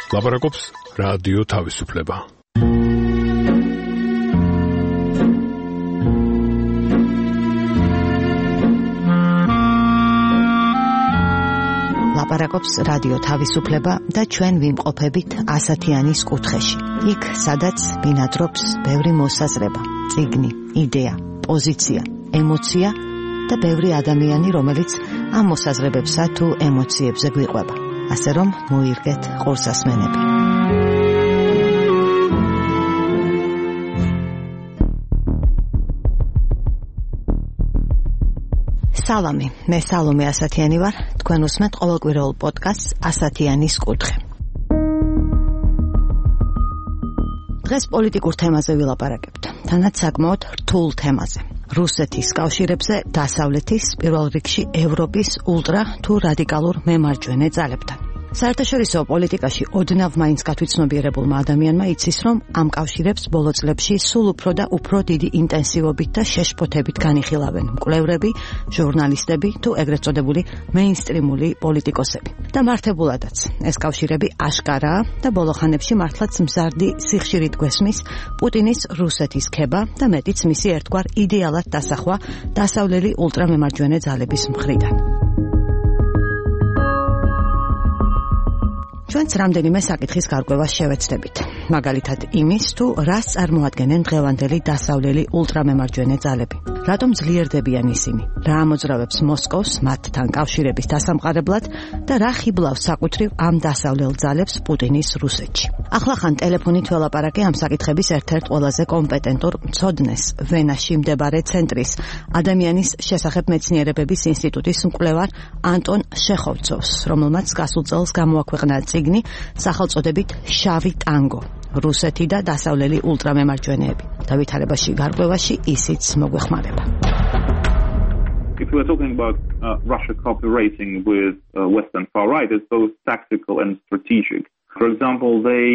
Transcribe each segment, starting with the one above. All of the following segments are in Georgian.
ლაპარაკობს რადიო თავისუფლება. ლაპარაკობს რადიო თავისუფლება და ჩვენ ვიმყოფებით ასათიანის კუთხეში. იქ, სადაც ბინადრობს ბევრი მოსაზრება, წიგნი, იდეა, პოზიცია, ემოცია და ბევრი ადამიანი, რომელიც ამ მოსაზრებებსა თუ ემოციებზე გვიყვება. ასე რომ მოირგეთ ყურსასმენები. სალამი, მე სალომე ასათიანი ვარ, თქვენ უსმენთ ყოველკვირეულ პოდკასტს ასათიანის კუთხე. დღეს პოლიტიკურ თემაზე ვილაპარაკებთ, თანაც საკმაოდ რთულ თემაზე. რუსეთის კავშირებზე დასავლეთის, პირველ რიგში ევროპის ულტრა თუ რადიკალურ მემარჯვენე ძალებთან. საერთაშორისო პოლიტიკაში ოდნავ მაინც გათვითცნობიერებულმა ადამიანმა იცის, რომ ამ კავშირებს ბოლო წლებში სულ უფრო და უფრო დიდი ინტენსივობით და შეშფოთებით განიხილავენ მკვლევრები, ჟურნალისტები თუ ეგრეთ წოდებული მეინსტრიმული პოლიტიკოსები. და მართებულადაც, ეს კავშირები აშკარაა და ბოლო ხანებში მართლაც მზარდი სიხშირით გვესმის პუტინის რუსეთის ქება და მეტიც მისი ერთგვარ იდეალად დასახვა დასავლელი ულტრამემარჯვენე ძალების მხრიდან. ჩვენც რამდენიმე საკითხის გარკვევას შევეცდებით. მაგალითად იმის, თუ რას წარმოადგენენ დღევანდელი დასავლელი ულტრამემარჯვენე ძალები. რატომ ძლიერდებიან ისინი? რა ამოძრავებს მოსკოვს მათთან კავშირების დასამყარებლად და რა ხიბლავს საკუთრივ ამ დასავლელ ძალებს პუტინის რუსეთში. ახლახან ტელეფონით ველაპარაკე ამ საკითხების ერთ-ერთ ყველაზე კომპეტენტურ მცოდნეს, ვენაში მდებარე ცენტრის ადამიანის შესახებ მეცნიერებების ინსტიტუტის მკვლევარ ანტონ შეხოვცოვს, რომელმაც გასულ წელს გამოაქვეყნა წიგნი სახელწოდებით შავი ტანგო, რუსეთი და დასავლელი ულტრამემარჯვენეები. დავითარებაში გარკვევაში ისიც მოგვეხმარება. If we are talking about Russia cooperating with Western far right, it's both tactical and strategic. For example,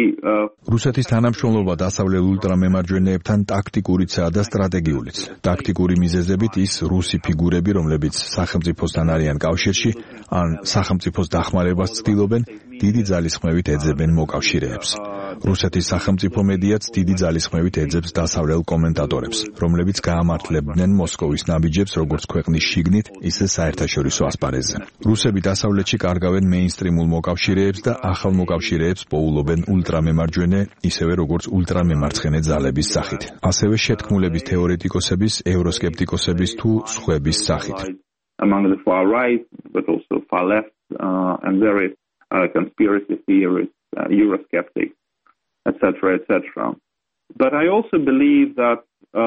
რუსეთის თანამშრომლობა დასავლელ ულტრამემარჯვენეებთან ტაქტიკურიცაა და სტრატეგიულიც. ტაქტიკური მიზეზებით ის რუსი ფიგურები, რომლებიც სახელმწიფოსთან არიან კავშირში, ან სახელმწიფოს დახმარებას ცდილობენ, დიდი ძალისხმევით ეძებენ მოკავშირეებს. რუსეთის სახელმწიფო მედიაც დიდი ძალისხმევით ეძებს დასავლელ კომენტატორებს, რომლებიც გაამართლებდნენ მოსკოვის ნაბიჯებს როგორც ქვეყნის შიგნით, ისე საერთაშორისო ასპარეზზე. რუსები დასავლეთში კარგავენ მეინსტრიმულ მოკავშირეებს და ახალ მოკავშირეებს პოულობენ ულტრამემარჯვენე, ისევე როგორც ულტრამემარცხენე ძალების სახით. ასევე შეთქმულების თეორეტიკოსების, ევროსკეპტიკოსების თუ სხვების სახით. Among the far right, but also far left, and various conspiracy theorists, Eurosceptics, etc., etc. But I also believe that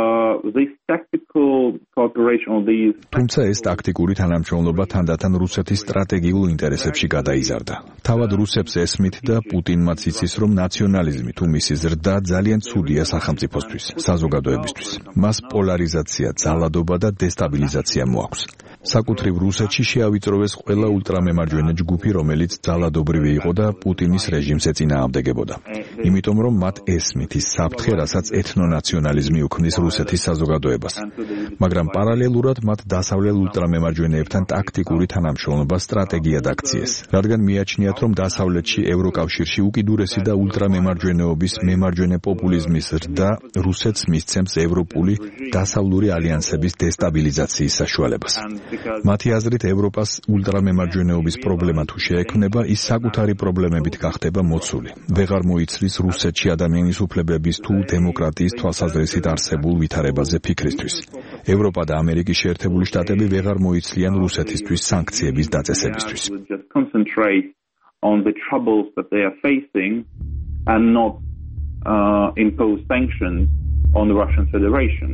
this tactical cooperation of these თუმცა ეს ტაქტიკური თანამშრომლობა თანდათან რუსეთის სტრატეგიულ ინტერესებში გადაიზარდა. თავად რუსებს ესმით და პუტინმაც იცის, რომ ნაციონალიზმი თუ მისი ზრდა ძალიან ცუდია სახელმწიფოსთვის, საზოგადოებისთვის. მას პოლარიზაცია, ძალადობა და დესტაბილიზაცია მოაქვს. საკუთრივ რუსეთში შეავიწროვეს ყველა ულტრამემარჯვენე ჯგუფი, რომელიც ძალადობრივი იყო და პუტინის რეჟიმს ეწინააღმდეგებოდა. იმიტომ რომ მათ ესმით ის საფრთხე, რასაც ეთნონაციონალიზმი უქმნის რუსეთის საზოგადოებას. მაგრამ პარალელურად მათ დასავლელ ულტრამემარჯვენეებთან ტაქტიკური თანამშრომლობა სტრატეგიად აქციეს, რადგან მიაჩნიათ, რომ დასავლეთში ევროკავშირში უკიდურესი და ულტრამემარჯვენეობის მემარჯვენე პოპულიზმის ზრდა რუსეთს მისცემს ევროპული დასავლური ალიანსების დესტაბილიზაციის საშუალებას. მათი აზრით ევროპას ულტრამემარჯვენეობის პრობლემა თუ შეექმნება, ის საკუთარი პრობლემებით გახდება მოცული. ვეღარ მოიცლის რუსეთში ადამიანის უფლებების თუ დემოკრატიის თვალსაზრისით არსებულ ვითარებაზე ფიქრისთვის. ევროპა და ამერიკის შეერთებული შტატები ვეღარ მოიცლიან რუსეთისთვის სანქციების დაწესებისთვის. On the troubles that they are facing and not impose sanctions on the Russian Federation.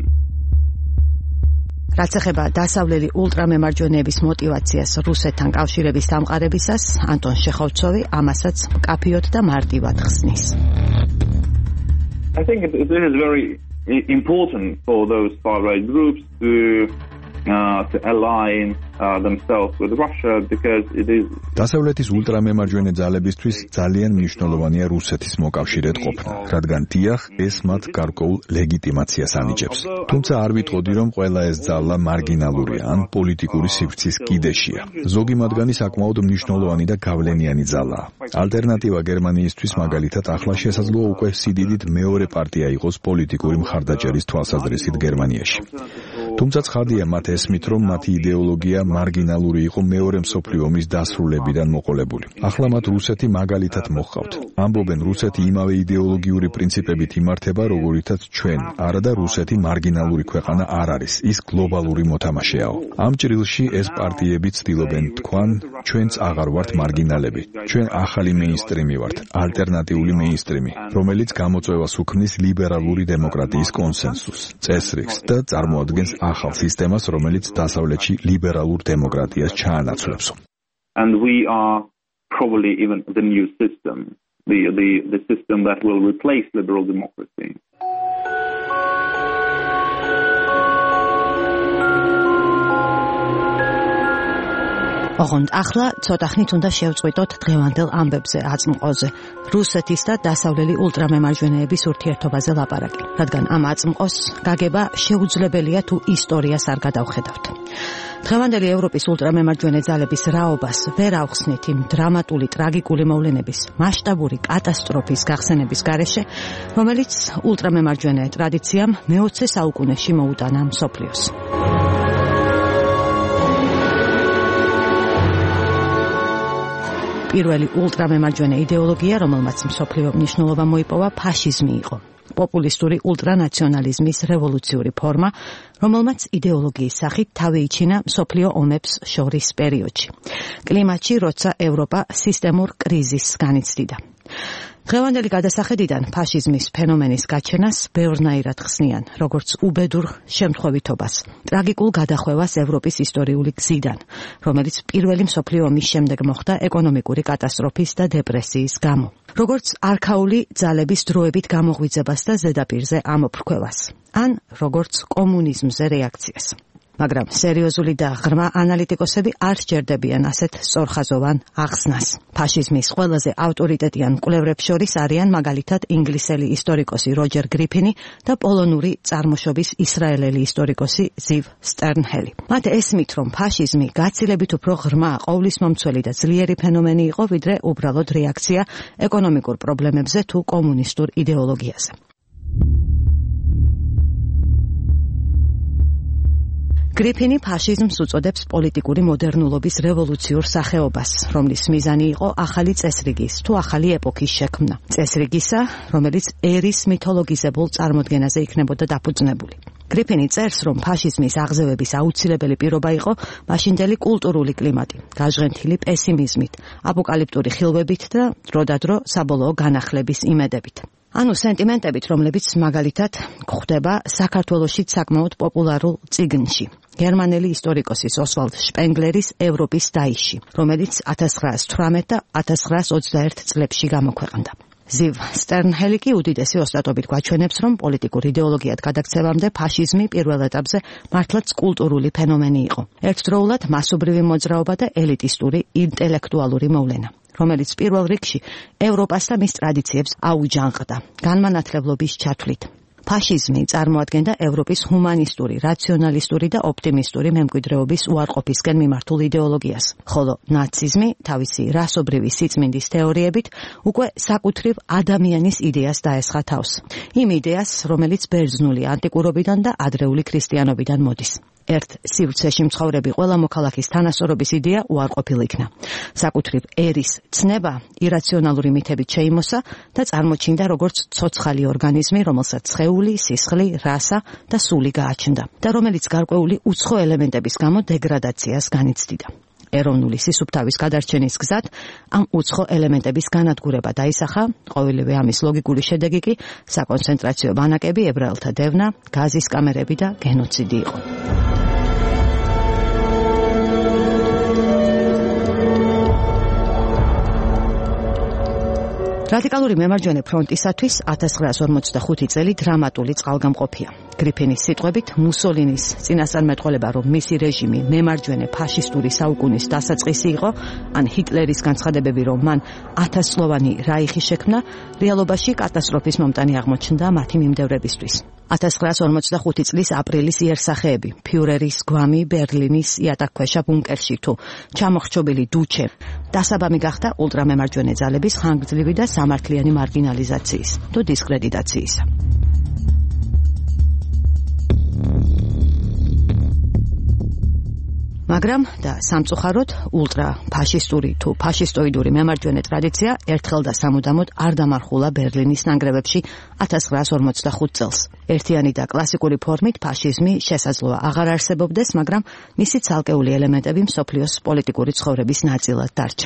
რაც ეხება დასავლელი ულტრამემარჯვენეების мотиваციას რუსეთთან კავშირების დამყარებისას, ანტონ შეხოვცოვი ამასაც მკაფიოდ და მარტივად ხსნის. I think it is very important for those far right groups to align themselves with Russia because it is დასავლეთის ულტრამემარჯვენე ძალებისთვის ძალიან მნიშვნელოვანია რუსეთის მოკავშირედ ყოფნა, რადგან დიახ, ეს მათ გარკვეულ ლეგიტიმაციას ანიჭებს. თუმცა არ ვიტყოდი, რომ ყველა ეს ძალა მარგინალურია ან პოლიტიკური სივრცის კიდეშია. ზოგი მათგანი საკმაოდ მნიშვნელოვანი და გავლენიანი ძალაა. ალტერნატივა გერმანიისთვის მაგალითად ახლა შესაძლოა უკვე სიდიდით მეორე პარტია იყოს პოლიტიკური მხარდაჭერის თვალსაზრისით გერმანიაში. თუმცა ცხადია მათ ესმით, რომ მათი იდეოლოგია მარგინალური იყო მეორე მსოფლიო ომის დასრულებიდან მოყოლებული. ახლა მათ რუსეთი მაგალითად მოჰყავთ. ამბობენ, რუსეთი იმავე იდეოლოგიური პრინციპებით იმართება, როგორითაც ჩვენ, არა და რუსეთი მარგინალური ქვეყანა არ არის, ის გლობალური მოთამაშეაო. ამ ჭრილში ეს პარტიები ცდილობენ თქვან, ჩვენც აღარ ვართ მარგინალები. ჩვენ ახალი მეინსტრიმი ვართ, ალტერნატიული მეინსტრიმი, რომელიც გამოწვევას უქმნის ლიბერალური დემოკრატიის კონსენსუსს, წესრიგს და წარმოადგენს ახალ სისტემას, რომელიც დასავლეთში ლიბერალურ დემოკრატიას ჩაანაცვლებს. And we are probably even the new system, the system that will replace liberal democracy. ოღონდ ახლა ცოტა ხნით უნდა შევწყვიტოთ დღევანდელ ამბებზე აწმყოზე, რუსეთის და დასავლელი ულტრამემარჯვენეების ურთიერთობაზე ლაპარაკი, რადგან ამ აწმყოს გაგება შეუძლებელია თუ ისტორიას არ გადავხედავთ. დღევანდელი ევროპის ულტრამემარჯვენე ძალების რაობას ვერ ავხსნით იმ დრამატული ტრაგიკული მოვლენების მასშტაბური კატასტროფის გახსენების გარეშე, რომელიც ულტრამემარჯვენე ტრადიციამ მე-20 საუკუნეში მოუტანა მსოფლიოს. პირველი ულტრამემარჯვენე იდეოლოგია, რომელმაც მსოფლიო მნიშვნელობა მოიპოვა, ფაშიზმი იყო. პოპულისტური ულტრანაციონალიზმის რევოლუციური ფორმა, რომელმაც იდეოლოგიის სახით თავი იჩინა მსოფლიო ომებს შორის პერიოდში. კლიმატში, როცა ევროპა სისტემურ კრიზისს განიცდიდა. დღევანდელი გადასახედიდან ფაშიზმის ფენომენის გაჩენას ბევრნაირად ხსნიან, როგორც უბედურ შემთხვევითობას, ტრაგიკულ გადახვევას ევროპის ისტორიული გზიდან, რომელიც პირველი მსოფლიო ომის შემდეგ მოხდა ეკონომიკური კატასტროფის და დეპრესიის გამო. როგორც არქაული ძალების დროებით გამოღვიძებას და ზედაპირზე ამოფრქვევას, ან როგორც კომუნიზმზე რეაქციას. მაგრამ სერიოზული და ღრმა ანალიტიკოსები არ სჯერდებიან ასეთ სწორხაზოვან ახსნას. ფაშიზმის ყველაზე ავტორიტეტიან მკვლევრებს შორის არიან მაგალითად ინგლისელი ისტორიკოსი როჯერ გრიფინი და პოლონური წარმოშობის ისრაელელი ისტორიკოსი ზივ სტერნჰელი. მათ ესმით, რომ ფაშიზმი გაცილებით უფრო ღრმა, ყოვლისმომცველი და ძლიერი ფენომენი იყო, ვიდრე უბრალოდ რეაქცია ეკონომიკურ პრობლემებზე თუ კომუნისტურ იდეოლოგიაზე. გრიფინი ფაშიზმს უწოდებს პოლიტიკური მოდერნულობის რევოლუციურ სახეობას, რომლის მიზანი იყო ახალი წესრიგის თუ ახალი ეპოქის შექმნა. წესრიგისა, რომელიც ერის მითოლოგიზებულ წარმოდგენაზე იქნებოდა დაფუძნებული. გრიფინი წერს, რომ ფაშიზმის აღზევების აუცილებელი პირობა იყო მაშინდელი კულტურული კლიმატი, გაჟღენთილი პესიმიზმით, აპოკალიპტური ხილვებით და დროდადრო საბოლოო განახლების იმედებით. ანუ სენტიმენტებით, რომლებიც მაგალითად გვხვდება საქართველოში საკმაოდ პოპულარულ წიგნში. გერმანელი ისტორიკოსის ოსვალდ შპენგლერის ევროპის დაიში, რომელიც 1918 და 1921 წლებში გამოქვეყნდა. ზივ სტერნჰელი კი უდიდესი ოსტატობით გვაჩვენებს, რომ პოლიტიკურ იდეოლოგიად გადაქცევამდე ფაშიზმი პირველ ეტაპზე მართლაც კულტურული ფენომენი იყო. ერთდროულად მასობრივი მოძრაობა და ელიტისტური ინტელექტუალური მოვლენა, რომელიც პირველ რიგში ევროპას და მის ტრადიციებს აუჯანყდა განმანათლებლობის ჩათვლით. ფაშიზმი წარმოადგენდა ევროპის ჰუმანისტური, რაციონალისტური და ოპტიმისტური მემკვიდრეობის უარყოფისკენ მიმართულ იდეოლოგიას, ხოლო ნაციზმი თავისი რასობრივი სიწმინდის თეორიებით უკვე საკუთრივ ადამიანის იდეას დაესხა თავს. იმ იდეას, რომელიც ბერძნული ანტიკურობიდან და ადრეული ქრისტიანობიდან მოდის. ერთ სივრცეში მცხოვრები ყველა მოქალაქის თანასწორობის იდეა უარყოფილ იქნა. საკუთრივ ერის ცნება ირაციონალური მითებით შეიმოსა და წარმოჩინდა როგორც ცოცხალი ორგანიზმი, რომელსაც სხეული, სისხლი, რასა და სული გააჩნდა და რომელიც გარკვეული უცხო ელემენტების გამო დეგრადაციას განიცდიდა. ეროვნული სისუფთავის გადარჩენის გზად ამ უცხო ელემენტების განადგურება დაისახა, ყოველივე ამის ლოგიკური შედეგი კი საკონცენტრაციო ბანაკები, ებრაელთა დევნა, გაზის კამერები და გენოციდი იყო. რადიკალური მემარჯვენე ფრონტისათვის 1945 წელი დრამატული წყალგამყოფია. გრიფინის სიტყვებით, მუსოლინის წინასწარმეტყველება, რომ მისი რეჟიმი მემარჯვენე ფაშისტური საუკუნის დასაწყისი იყო, ან ჰიტლერის განცხადებები, რომ მან 1000-სლოვანი რაიხი შექმნა, რეალობაში კატასტროფის მომტანი აღმოჩნდა მათი მიმდევრებისთვის. 1945 წლის აპრილის იერსახეები, ფიურერის გვამი ბერლინის იატაკქვეშა ბუნკერში თუ ჩამოხრჩობილი დუჩე, დასაბამი გახდა ულტრამემარჯვენე ძალების ხანგრძლივი და სამართლიანი მარგინალიზაციის თუ დისკრედიტაციისა. მაგრამ და სამწუხაროდ ულტრა ფაშისტური თუ ფაშისტოიდური მემარჯვენე ტრადიცია ერთხელ და სამუდამოდ არ დამარხულა ბერლინის ნანგრევებში 1945 წელს. ერთიანი და კლასიკური ფორმით ფაშიზმი შესაძლოა აღარ არსებობდეს, მაგრამ მისი ცალკეული ელემენტები მსოფლიოს პოლიტიკური ცხოვრების ნაწილად დარჩა.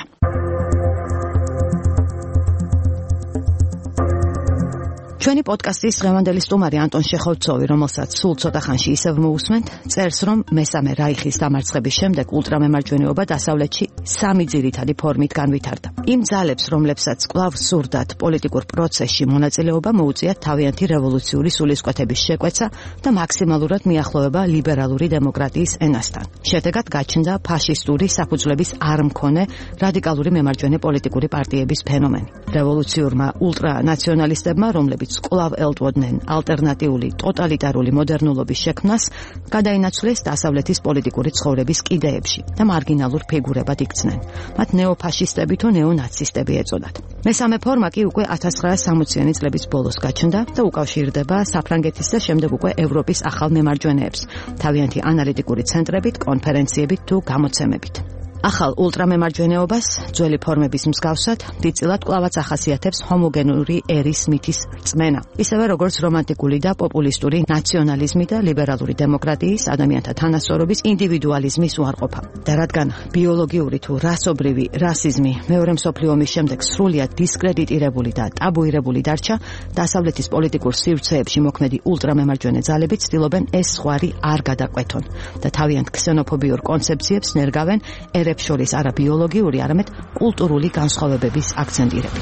ჩვენი პოდკასტის დღევანდელი სტუმარი ანტონ შეხოვცოვი, რომელსაც სულ ცოტა ხანში ისევ მოусმენთ, წერს, რომ მესამე რაიხის დამარცხების შემდეგ ულტრამემარჯვენეობა დასავლეთში სამი ძირითადი ფორმით განვითარდა. იმ ძალებს, რომლებსაც კვლავ სურდათ პოლიტიკურ პროცესში მონაწილეობა, მოუწიათ თავიანთი რევოლუციური სულისკვეთების შეკვეცა და მაქსიმალურად მიახლოება ლიბერალური დემოკრატიის ენასთან. შედეგად გაჩნდა ფაშისტური საფუძვლების არ მქონე რადიკალური მემარჯვენე პოლიტიკური პარტიების ფენომენი. რევოლუციურმა ულტრანაციონალისტებმა, რომლებიც კვლავ ელტვოდნენ ალტერნატიული ტოტალიტარული მოდერნულობის შექმნას, გადაინაცვლეს დასავლეთის პოლიტიკური ცხოვრების კიდეებში და მარგინალურ ფიგურებად იქცნენ. მათ ნეოფაშისტები თუ ნეონაცისტები ეწოდათ. მესამე ფორმა კი უკვე 1960-იანი წლების ბოლოს გაჩნდა და უკავშირდება საფრანგეთის და შემდეგ უკვე ევროპის ახალ მემარჯვენეებს, თავიანთი ანალიტიკური ცენტრებით, კონფერენციებით თუ გამოცემებით. ახალ ულტრამემარჯვენეობას ძველი ფორმების მსგავსად დიდწილად კვლავაც ახასიათებს ჰომოგენური ერის მითის რწმენა, ისევე როგორც რომანტიკული და პოპულისტური ნაციონალიზმი და ლიბერალური დემოკრატიის, ადამიანთა თანასწორობის, ინდივიდუალიზმის უარყოფა. და რადგან ბიოლოგიური თუ რასობრივი რასიზმი მეორე მსოფლიო ომის შემდეგ სრულიად დისკრედიტირებული და ტაბუირებული დარჩა, დასავლეთის პოლიტიკურ სივრცეებში მოქმედი ულტრამემარჯვენე ძალები ცდილობენ ეს ზღვარი არ გადაკვეთონ და თავიანთ ქსენოფობიურ კონცეფციებს ნერგავენ ერებს შორის არა ბიოლოგიური, არამედ კულტურული განსხვავებების აქცენტირებით.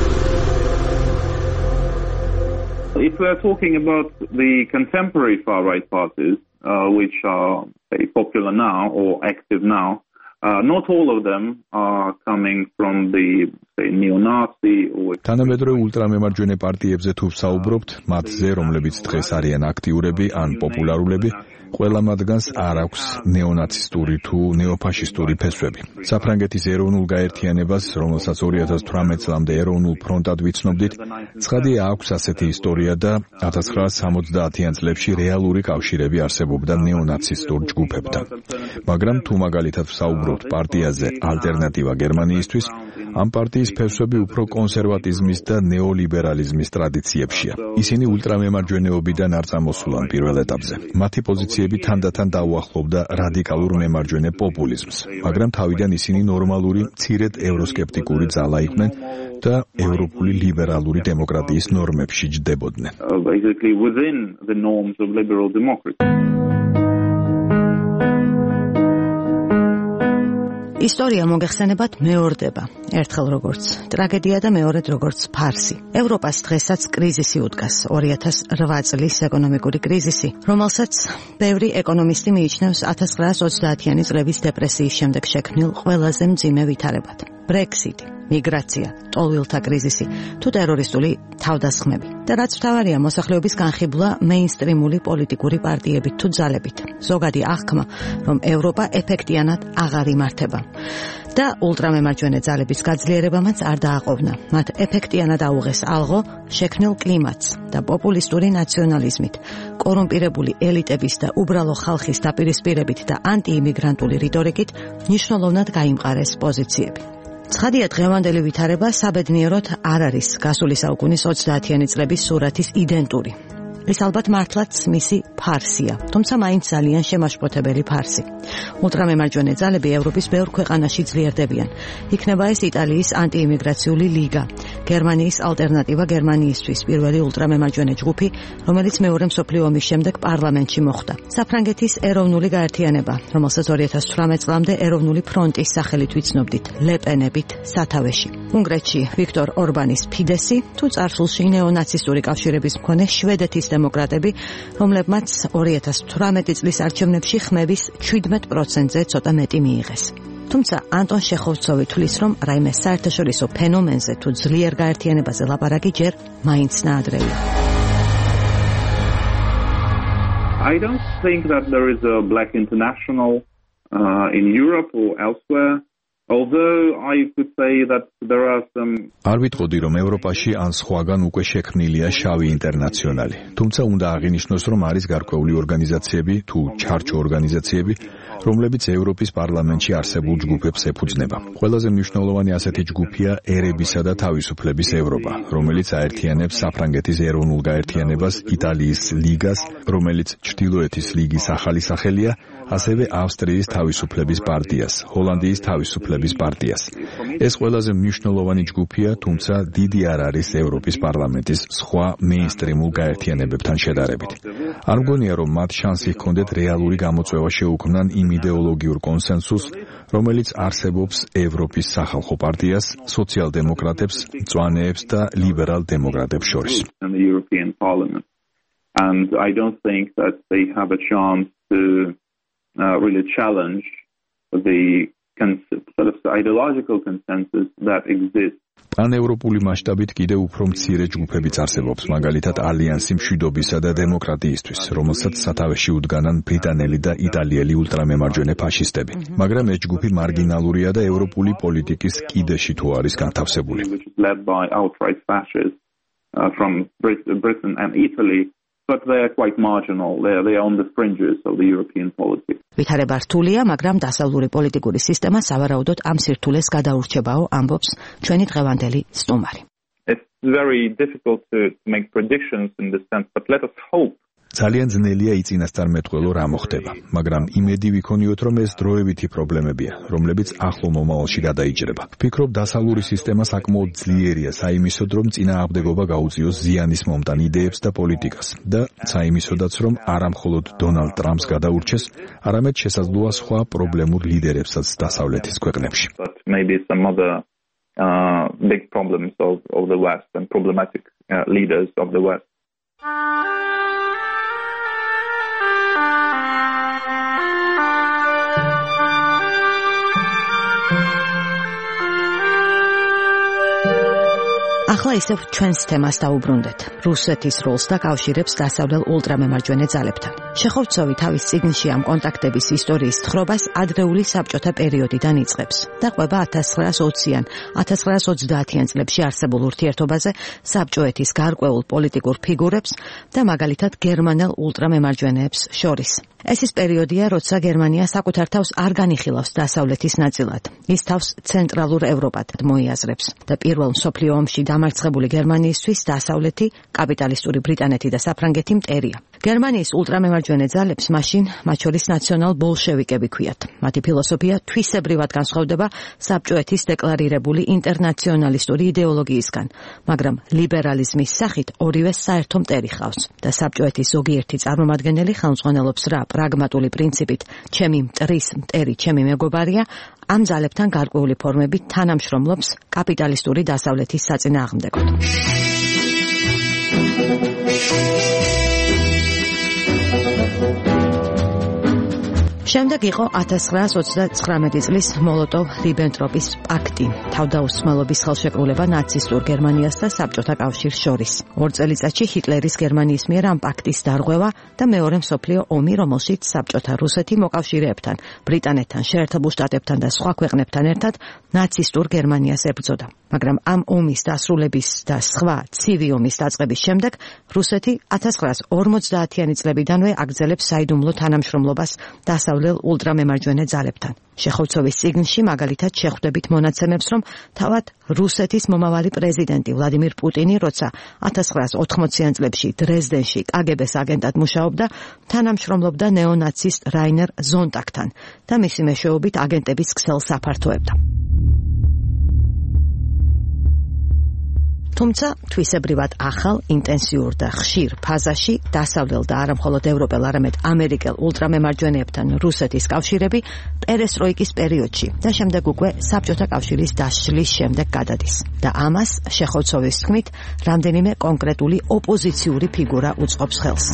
If we are talking about the contemporary far-right parties, which are say, popular now or active now, not all of them are coming from the say, neo-Nazi or... თანამედროვე ულტრამემარჯვენე პარტიებზე თუ ვსაუბრობთ, მათზე, რომლებიც დღეს არიან აქტიურები ან პოპულარულები, ყველა მათგანს არ აქვს ნეონაცისტური თუ ნეოფაშისტური ფესვები. საფრანგეთის ეროვნულ გაერთიანებას, რომელსაც 2018 წლამდე ეროვნულ ფრონტად ვიცნობდით, ცხადია აქვს ასეთი ისტორია და 1970-იან წლებში რეალური კავშირები არსებობდა ნეონაცისტურ ჯგუფებთან. მაგრამ თუ მაგალითად ვსაუბრობთ პარტიაზე ალტერნატივა გერმანიისთვის, ამ პარტიის ფესვები უფრო კონსერვატიზმის და ნეოლიბერალიზმის ტრადიციებშია. ისინი ულტრამემარჯვენეობიდან არ წამოსულან პირველ ეტაპზე. მათი პოზიციები თანდათან დაუახლოვდა რადიკალურ მემარჯვენე პოპულიზმს, მაგრამ თავიდან ისინი ნორმალური, მცირედ ევროსკეპტიკური ძალა იყვნენ და ევროპული ლიბერალური დემოკრატიის ნორმებში ჯდებოდნენ. Basically within the norms of liberal democracy. ისტორია მოგეხსენებათ მეორდება, ერთხელ როგორც ტრაგედია და მეორედ როგორც ფარსი. ევროპას დღესაც კრიზისი უდგას, 2008 წლის ეკონომიკური კრიზისი, რომელსაც ბევრი ეკონომისტი მიიჩნევს 1930-იანი წლების დეპრესიის შემდეგ შექმნილ ყველაზე მძიმე ვითარებად. ბრექსიტი, მიგრაცია, ტოლვილთა კრიზისი თუ ტერორისტული თავდასხმები. და რაც მთავარია, მოსახლეობის განხიბლა მეინსტრიმული პოლიტიკური პარტიებით თუ ძალებით. ზოგადი აღქმა, რომ ევროპა ეფექტიანად აღარ იმართება. და ულტრამემარჯვენე ძალების გაძლიერებამაც არ დააყოვნა. მათ ეფექტიანად აუღეს ალღო შექმნილ კლიმატს და პოპულისტური ნაციონალიზმით, კორუმპირებული ელიტების და უბრალო ხალხის დაპირისპირებით და ანტიიმიგრანტული რიტორიკით მნიშვნელოვნად გაიმყარეს პოზიციები. ცხადია, დღევანდელი ვითარება საბედნიეროდ არ არის გასული საუკუნის 30-იანი წლების სურათის იდენტური. ეს ალბათ მართლაც მისი ფარსია, თუმცა მაინც ძალიან შემაშფოთებელი ფარსი. ულტრამემარჯვენე ძალები ევროპის ბევრ ქვეყანაში ძლიერდებიან. იქნება ეს იტალიის ანტიიმიგრაციული ლიგა, გერმანიის ალტერნატივა გერმანიისთვის, პირველი ულტრამემარჯვენე ჯგუფი, რომელიც მეორე მსოფლიო ომის შემდეგ პარლამენტში მოხვდა. საფრანგეთის ეროვნული გაერთიანება, რომელსაც 2018 წლამდე ეროვნული ფრონტის სახელით ვიცნობდით, ლეპენებით სათავეში. უნგრეთში ვიქტორ ორბანის ფიდესი თუ წარსულში ნეონაცისტური კავშირების მქონე შვედეთის დემოკრატები, რომლებმაც 2018 წლის არჩევნებში ხმების 17%-ზე ცოტა მეტი მიიღეს. თუმცა ანტონ შეხოვცოვი თვლის, რომ რაიმე საერთაშორისო ფენომენზე თუ ძლიერ გაერთიანებაზე ლაპარაკი ჯერ მაინც ნაადრევია. I don't think that there is a black international in Europe or elsewhere. Although I could say that there are some არ ვიტყოდი, რომ ევროპაში ან სხვაგან უკვე შექმნილია შავი ინტერნაციონალი. თუმცა უნდა აღინიშნოს, რომ არის გარკვეული ორგანიზაციები თუ ჩარჩო ორგანიზაციები, რომლებიც ევროპის პარლამენტში არსებულ ჯგუფებს ეფუძნება. ყველაზე მნიშვნელოვანი ასეთი ჯგუფია ერებისა და თავისუფლების ევროპა, რომელიც აერთიანებს საფრანგეთის ეროვნულ გაერთიანებას, იტალიის ლიგას, რომელიც ჩრდილოეთის ლიგის ახალი სახელია, ასევე ავსტრიის თავისუფლების პარტიას, ჰოლანდიის თავისუფლების პარტიას. ეს ყველაზე მნიშვნელოვანი ჯგუფია, თუმცა დიდი არ არის ევროპის პარლამენტის სხვა მეინსტრიმულ გაერთიანებებთან შედარებით. არ მგონია, რომ მათ შანსი ჰქონდეთ რეალური გამოწვევა შეუქმნან იმ იდეოლოგიურ კონსენსუსს, რომელიც არსებობს ევროპის სახალხო პარტიას, სოციალ-დემოკრატებს, მწვანეებს და ლიბერალ-დემოკრატებს შორის. And I don't think that they have a chance to really challenge the sort of ideological consensus that exists. Pan-ევროპული მასშტაბით კიდევ უფრო მცირე ჯგუფებიც არსებობს, მაგალითად ალიანსი მშვიდობისა და დემოკრატიისთვის, რომელსაც სათავეში უდგანან ბრიტანელი და იტალიელი ულტრამემარჯვენე ფაშისტები. მაგრამ ეს ჯგუფი მარგინალურია და ევროპული პოლიტიკის კიდეში თუ არის განთავსებული. Led by outright fascists from Britain and Italy. But they are quite marginal. They are on the fringes of the European politics. ვითარება რთულია, მაგრამ დასავლური პოლიტიკური სისტემა სავარაუდოდ ამ სირთულეს გადაურჩებაო, ამბობს ჩვენი დღევანდელი სტუმარი. It's very difficult to make predictions in this sense, but let us hope. ძალიან ძნელია იწინასწარმეტყველო რა მოხდება, მაგრამ იმედი ვიქონიოთ, რომ ეს დროებითი პრობლემებია, რომლებიც ახლო მომავალში გადაიჭრება. ვფიქრობ, დასავლური სისტემა საკმაოდ ძლიერია საიმისოდ, რომ წინააღმდეგობა გაუწიოს ზიანის მომტან იდეებს და პოლიტიკას და საიმისოდაც, რომ არა მხოლოდ დონალდ ტრამპს გადაურჩეს, არამედ შესაძლოა სხვა პრობლემურ ლიდერებსაც დასავლეთის ქვეყნებში. But maybe some other big problems of the West and problematic leaders of the West. ახლა ისევ ჩვენს თემას დავუბრუნდეთ. რუსეთის როლს და კავშირებს დასავლელ ულტრამემარჯვენე ძალებთან. შეხოვცოვი თავის წიგნში ამ კონტაქტების ისტორიის თხრობას ადრეული საბჭოთა პერიოდიდან იწყებს და ყვება 1920-იან, 1930-იან წლებში არსებულ ურთიერთობაზე საბჭოეთის გარკვეულ პოლიტიკურ ფიგურებს და მაგალითად გერმანელ ულტრამემარჯვენეებს შორის. ეს ის პერიოდია, როცა გერმანია საკუთარ თავს არ განიხილავს დასავლეთის ნაწილად. ის თავს ცენტრალურ ევროპად მოიაზრებს და პირველ მსოფლიო ომში დამარცხებული გერმანიისთვის დასავლეთი, კაპიტალისტური ბრიტანეთი და საფრანგეთი მტერია. გერმანიის ულტრამემარჯვენე ძალებს მაშინ მათ შორის ნაციონალ-ბოლშევიკები ქვიათ. მათი ფილოსოფია თვისებრივად განსხვავდება საბჭოეთის დეკლარირებული ინტერნაციონალისტური იდეოლოგიისგან, მაგრამ ლიბერალიზმის სახით ორივეს საერთო მტერი ჰყავს და საბჭოეთის ზოგიერთი წარმომადგენელი ხელმძღვანელობს რა პრაგმატული პრინციპით ჩემი მტრის მტერი ჩემი მეგობარია, ამ ძალებთან გარკვეული ფორმებით თანამშრომლობს კაპიტალისტური დასავლეთის საწინააღმდეგოდ. შემდეგ იყო 1929 წლის მოლოტოვ-რიბენტროპის პაქტი, თავდაუსმელობის ხელშეკრულება ნაცისტურ გერმანიას და საბჭოთა კავშირს შორის. 2 წელიწადში ჰიტლერის გერმანიის მიერ ამ პაქტის დარღვევა და მეორე მსოფლიო ომი, რომელშიც საბჭოთა რუსეთი მოკავშირეებთან, ბრიტანეთთან, შეერთებულ შტატებთან და სხვა ქვეყნებთან ერთად ნაცისტურ გერმანიას ებრძოდა. მაგრამ ამ ომის დასრულების და სხვა ცივი ომის დაწყების შემდეგ რუსეთი 1950-იანი წლებიდანვე აგრძელებს საიდუმლო თანამშრომლობას დასავლელ ულტრამემარჯვენე ძალებთან. შეხოვცოვის წიგნში მაგალითად შეხვდებით მონაცემებს, რომ თავად რუსეთის მომავალი პრეზიდენტი ვლადიმირ პუტინი, როცა 1980-იან წლებში დრეზდენში კგბ-ს აგენტად მუშაობდა, თანამშრომლობდა ნეონაცისტ რაინერ ზონტაგთან და მისი მეშვეობით აგენტების ქსელს აფართოებდა. თუმცა თვისებრივად ახალ, ინტენსიურ და ხშირ ფაზაში დასავლელ და არა მხოლოდ ევროპელ, არამედ ამერიკელ ულტრამემარჯვენეებთან რუსეთის კავშირები პერესტროიკის პერიოდში და შემდეგ უკვე საბჭოთა კავშირის დაშლის შემდეგ გადადის. და ამას შეხოვცოვის თქმით, რამდენიმე კონკრეტული ოპოზიციური ფიგურა უწყობს ხელს.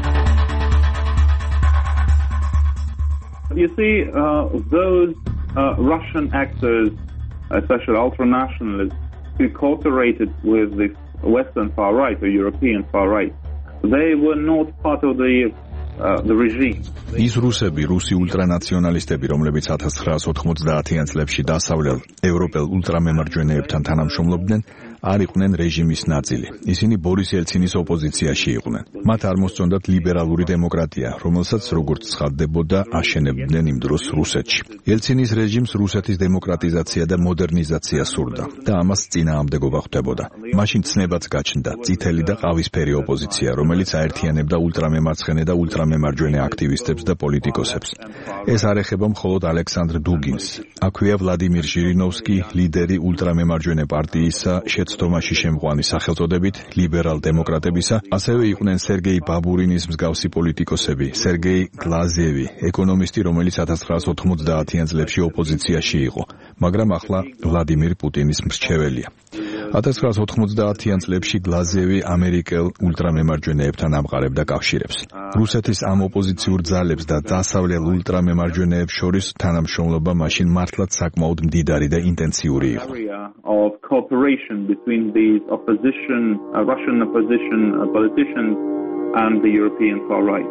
You see, those Russian actors, especially ultranationalists, who cooperated with the Western far right or European far right, they were not part of the regime. ის რუსები, რუსი ულტრანაციონალისტები, რომლებიც 1990-იან წლებში დასავლელ ევროპელ ულტრამემარჯვენეებთან თანამშრომლობდნენ, არ იყვნენ რეჟიმის ნაწილი. ისინი ბორის ელცინის ოპოზიციაში იყვნენ. მათ არ მოსწონდათ ლიბერალური დემოკრატია, რომელსაც როგორც ცხადდებოდა, აშენებდნენ იმ დროს რუსეთში. ელცინის რეჟიმს რუსეთის დემოკრატიზაცია და მოდერნიზაცია სურდა და ამას წინააღმდეგობა ხვდებოდა. მაშინ ცნებაც გაჩნდა წითელი და ყავისფერი ოპოზიცია, რომელიც აერთიანებდა ულტრამემარცხენე და ულტრამემარჯვენე აქტივისტებს და პოლიტიკოსებს. ეს არ ეხება მხოლოდ ალექსანდრ დუგინს. აქვეა ვლადიმირ ჟირინოვსკი, ლიდერი ულტრამემარჯვენე პარტიისა შეცდომაში შემყვანი სახელწოდებით ლიბერალ-დემოკრატებისა, ასევე იყვნენ სერგეი ბაბურინის მსგავსი პოლიტიკოსები, სერგეი გლაზიევი, ეკონომისტი, რომელიც 1990-იან წლებში ოპოზიციაში იყო, მაგრამ ახლა ვლადიმირ პუტინის მრჩეველია. 1990-იან წლებში გლაზიევი ამერიკელ ულტრამემარჯვენეებთან ამყარებდა კავშირებს. რუსეთის ამ ოპოზიციურ ძალებს და დასავლელ ულტრამემარჯვენეებს შორის თანამშრომლობა მაშინ მართლაც საკმაოდ მდიდარი და ინტენსიური იყო. Of cooperation between these Russian opposition politicians and the European far right.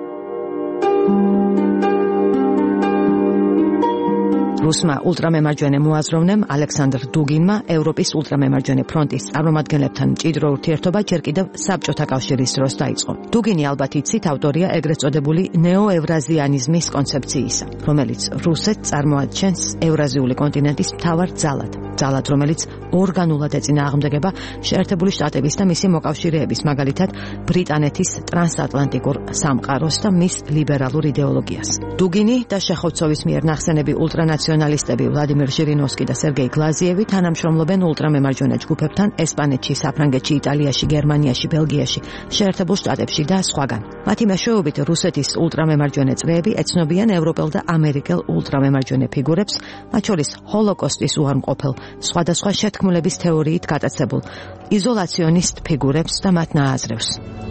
რუსმა ულტრამემარჯვენე მოაზროვნემ ალექსანდრ დუგინმა ევროპის ულტრამემარჯვენე ფრონტის წარმომადგენლებთან მჭიდრო ურთიერთობა ჯერ კიდევ საბჭოთა კავშირის დროს დაიწყო. დუგინი ალბათ იცით ავტორია ეგრეთ წოდებული ნეოევრაზიანიზმის კონცეფციისა, რომელიც რუსეთს წარმოაჩენს ევრაზიული კონტინენტის მთავარ ძალად, რომელიც ორგანულად ეწინააღმდეგება შეერთებული შტატების და მისი მოკავშირეების, მაგალითად ბრიტანეთის ტრანსატლანტიკურ სამყაროს და მის ლიბერალურ იდეოლოგიას. დუგინი და შეხოვცოვის მიერ ნახსენები ულტრანაციონალისტები ვლადიმირ ჟირინოვსკი და სერგეი გლაზიევი თანამშრომლობენ ულტრამემარჯვენე ჯგუფებთან ესპანეთში, საფრანგეთში, იტალიაში, გერმანიაში, ბელგიაში, შეერთებულ შტატებში და სხვაგან. მათი მეშვეობით რუსეთის ულტრამემარჯვენე წრეები ეცნობიან ევროპელ და ამერიკელ ულტრამემარჯვენე ფიგურებს, მათ შორის ჰოლოკოსტის უარმყოფელ, სხვადასხვა შეთქმულების თეორიით გატაცებულ იზოლაციონისტ ფიგურებს და მათ ნააზრევს.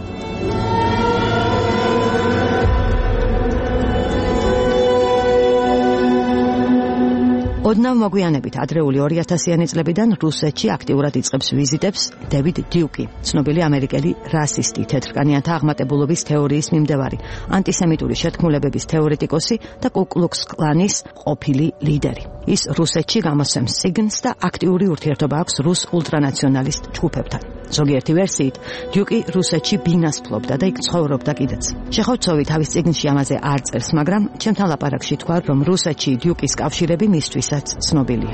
ოდნავ მოგვიანებით ადრეული 2000-იანი წლებიდან რუსეთში აქტიურად იწყებს ვიზიტებს დევიდ დიუკი, ცნობილი ამერიკელი რასისტი, თეთრკანიანთა აღმატებულობის თეორიის მიმდევარი, ანტისემიტური შეთქმულებების თეორეტიკოსი და კუ კლუქს კლანის ყოფილი ლიდერი. ის რუსეთში გამოსცემს წიგნს და აქტიური ურთიერთობა აქვს რუს ულტრანაციონალისტ ჯგუფებთან. ზოგიერთი ვერსიით, დიუკი რუსეთში ბინას ფლობდა და იქ ცხოვრობდა კიდეც. შეხოვცოვი თავის წიგნში ამაზე არ წერს, მაგრამ ჩემთან ლაპარაკში თქვა, რომ რუსეთში დიუკის კავშირები მისთვისაც ცნობილია.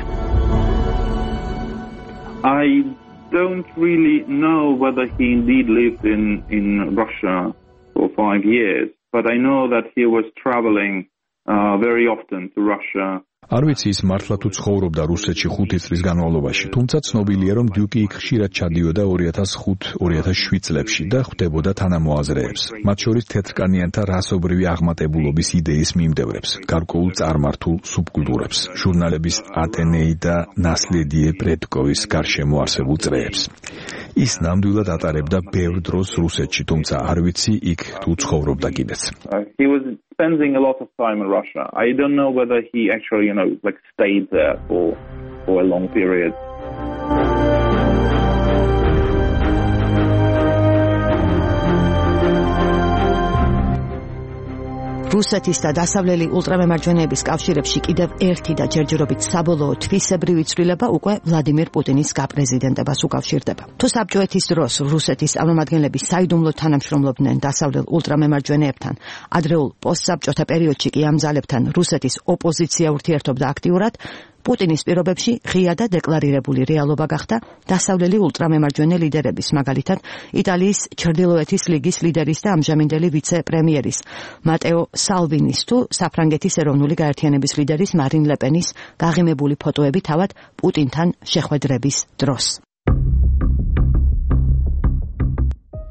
I don't really know whether he indeed lived in Russia for 5 years, but I know that he was traveling very often to Russia. არ ვიცი ის მართლა თუ ცხოვრობდა რუსეთში 5 წლის განმავლობაში, თუმცა ცნობილია, რომ დიუკი იქ ხშირად ჩადიოდა 2005-2007 წლებში და ხვდებოდა თანამოაზრეებს, მათ შორის თეთრკანიანთა რასობრივი აღმატებულობის იდეის მიმდევრებს, გარკვეულ წარმართულ სუბკულტურებს, ჟურნალების ატენეი და ნასლედიე პრედკოვის გარშემო არსებულ წრეებს. ის ნამდვილად ატარებდა ბევრ დროს რუსეთში, თუმცა არ ვიცი იქ თუ ცხოვრობდა კიდეც. He was spending a lot of time in Russia. I don't know whether he actually, stayed there for a long period. რუსეთის და დასავლელი ულტრამემარჯვენეების კავშირებში კიდევ ერთი და ჯერჯერობით საბოლოო თვისებრივი ცვლილება უკვე ვლადიმირ პუტინის გაპრეზიდენტებას უკავშირდება. თუ საბჭოეთის დროს რუსეთის წარმომადგენლები საიდუმლოდ თანამშრომლობდნენ დასავლელ ულტრამემარჯვენეებთან, ადრეულ პოსტსაბჭოთა პერიოდში კი ამ ძალებთან რუსეთის ოპოზიცია ურთიერთობდა აქტიურად, პუტინის პირობებში ღია და დეკლარირებული რეალობა გახდა დასავლელი ულტრამემარჯვენე ლიდერების, მაგალითად იტალიის ჩრდილოეთის ლიგის ლიდერის და ამჟამინდელი ვიცე-პრემიერის მატეო სალვინის თუ საფრანგეთის ეროვნული გაერთიანების ლიდერის მარინ ლეპენის გაღიმებული ფოტოები თავად პუტინთან შეხვედრების დროს.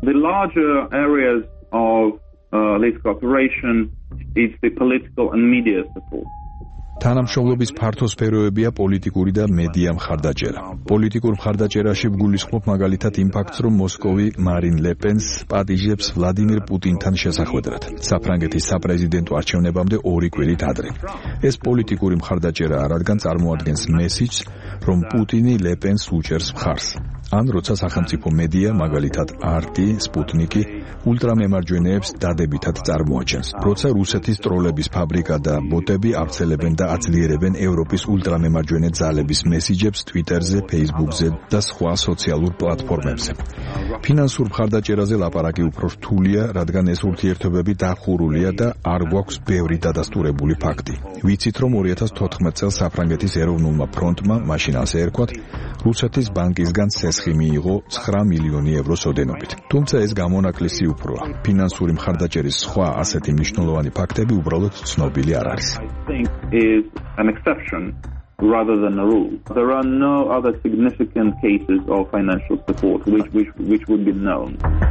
The larger areas of this cooperation is the political and media support. თანამშრომლობის ფართო სფეროებია პოლიტიკური და მედია მხარდაჭერა. პოლიტიკურ მხარდაჭერაში ვგულისხმობ მაგალითად იმ ფაქტს, რომ მოსკოვი მარინ ლე პენს პატიჟებს ვლადიმირ პუტინთან შესახვედრად, საფრანგეთის საპრეზიდენტო არჩევნებამდე 2 კვირით ადრე. ეს პოლიტიკური მხარდაჭერაა, რადგან წარმოადგენს მესიჯს, რომ პუტინი ლე პენს უჭერს მხარს. ან როცა სახელმწიფო მედია, მაგალითად RT, სპუტნიკი, ულტრამემარჯვენეებს დადებითად წარმოაჩენს. როცა რუსეთის ტროლების ფაბრიკა და ბოტები ავრცელებენ და აძლიერებენ ევროპის ულტრამემარჯვენე ძალების მესიჯებს Twitter-ზე, Facebook-ზე და სხვა სოციალურ პლატფორმებზე. ფინანსურ მხარდაჭერაზე ლაპარაკი უფრო რთულია, რადგან ეს ურთიერთობები დახურულია და არ გვაქვს ბევრი დადასტურებული ფაქტი. ვიცით, რომ 2014 წელს საფრანგეთის ეროვნულმა ფრონტმა, მაშინ ასე ერქვათ, რუსეთის ბანკისგან სესხი მიიღო 9 მილიონი ევროს ოდენობით. თუმცა ეს გამონაკლისი უფროა. ფინანსური მხარდაჭერის სხვა ასეთი მნიშვნელოვანი ფაქტები უბრალოდ ცნობილი არ არის. Is an exception rather than a rule. There are no other significant cases of financial support which would be known.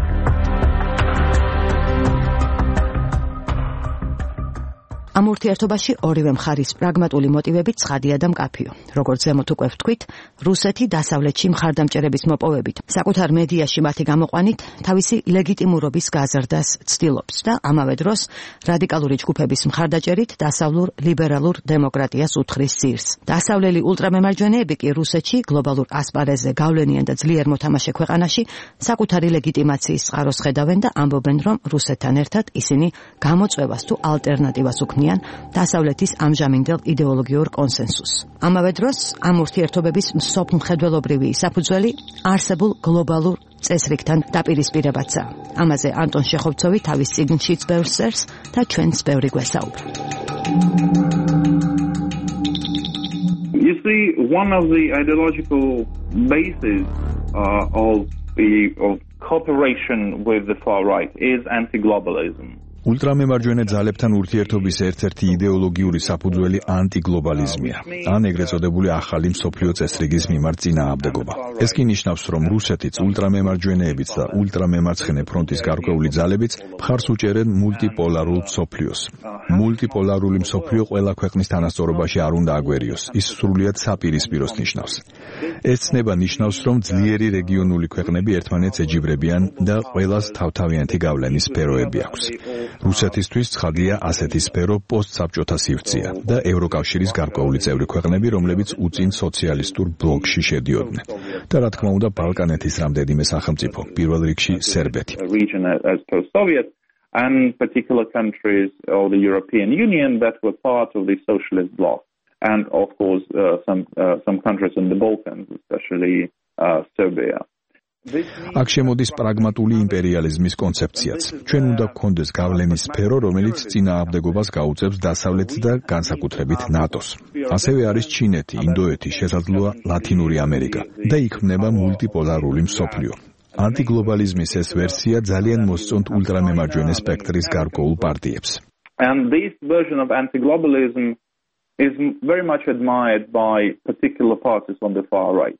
ამ ურთიერთობაში ორივე მხარის პრაგმატული მოტივები ცხადია და მკაფიო. როგორც ზემოთ უკვე ვთქვით, რუსეთი დასავლეთში მხარდამჭერების მოპოვებით, საკუთარ მედიაში მათი გამოყვანით თავისი ლეგიტიმურობის გაზრდას ცდილობს და ამავე დროს რადიკალური ჯგუფების მხარდაჭერით დასავლურ ლიბერალურ დემოკრატიას უთხრის ძირს. დასავლელი ულტრამემარჯვენეები კი რუსეთში გლობალურ ასპარეზზე გავლენიან და ძლიერ მოთამაშე ქვეყანაში საკუთარი ლეგიტიმაციის წყაროს ხედავენ და ამბობენ, რომ რუსეთთან ერთად ისინი გამოწვევას თუ ალტერნატივას უქმნიან დასავლეთის ამჟამინდელ იდეოლოგიურ კონსენსუსს. ამავე დროს ამ ურთიერთობების მსოფლმხედველობრივი საფუძველი არსებულ გლობალურ წესრიგთან დაპირისპირებაცაა. ამაზე ანტონ შეხოვცოვი თავის წიგნშიც ბევრს წერს და ჩვენს ბევრი გვესაუბრა. You see, one of the ideological bases of cooperation with the far right is anti-globalism. ულტრამემარჯვენე ძალებთან ურთიერთობის ერთ-ერთი იდეოლოგიური საფუძველი ანტიგლობალიზმია, ან ეგრეთ წოდებული ახალი მსოფლიო წესრიგის მიმართ წინააღმდეგობა. ეს კი ნიშნავს, რომ რუსეთიც, ულტრამემარჯვენეებიც და ულტრამემარცხენე ფრონტის გარკვეული ძალებიც მხარს უჭერენ მულტიპოლარულ მსოფლიოს. მულტიპოლარული მსოფლიო ყველა ქვეყნის თანასწორობაში არ უნდა აგვერიოს, ის სრულიად საპირისპიროს ნიშნავს. ეს ცნება ნიშნავს, რომ ძლიერი რეგიონული ქვეყნები ერთმანეთს ეჯიბრებიან და ყველას თავთავიანთი გავლენის სფეროები აქვს. რუსეთისთვის ცხადია ასეთი სფერო პოსტსაბჭოთა სივრცეა და ევროკავშირის გარკვეული წევრი ქვეყნები, რომლებიც უწინ სოციალისტურ ბლოკში შედიოდნენ. და რა თქმა უნდა, ბალკანეთის რამდენიმე სახელმწიფო, პირველ რიგში სერბეთი. And particular countries of the European Union that were part of the socialist bloc, and of course some countries in the Balkans, especially Serbia. აქ შემოდის პრაგმატული იმპერიალიზმის კონცეფციაც. ჩვენ უნდა გქონდეს გავლენის სფერო, რომელიც წინააღმდეგობას გაუწევს დასავლეთს და განსაკუთრებით ნატოს. ასევე არის ჩინეთი, ინდოეთი, შესაძლოა ლათინური ამერიკა და იქმნება მულტიპოლარული მსოფლიო. ანტიგლობალიზმის ეს ვერსია ძალიან მოსწონთ ულტრამემარჯვენე სპექტრის გარკვეულ პარტიებს. And this version of anti-globalism is very much admired by particular parties on the far right.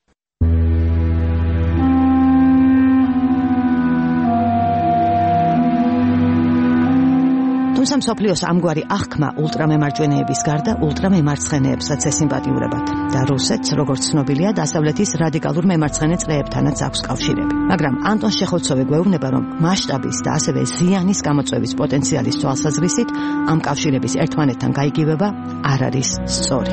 თუმცა მსოფლიოს ამგვარი აღქმა ულტრამემარჯვენეების გარდა ულტრამემარცხენეებსაც ესიმპათიურებათ და რუსეთს, როგორც ცნობილია, დასავლეთის რადიკალურ მემარცხენე წრეებთანაც აქვს კავშირები. მაგრამ ანტონ შეხოვცოვი გვეუბნება, რომ მასშტაბის და ასევე ზიანის გამოწვევის პოტენციალის თვალსაზრისით ამ კავშირების ერთმანეთთან გაიგივება არ არის სწორი.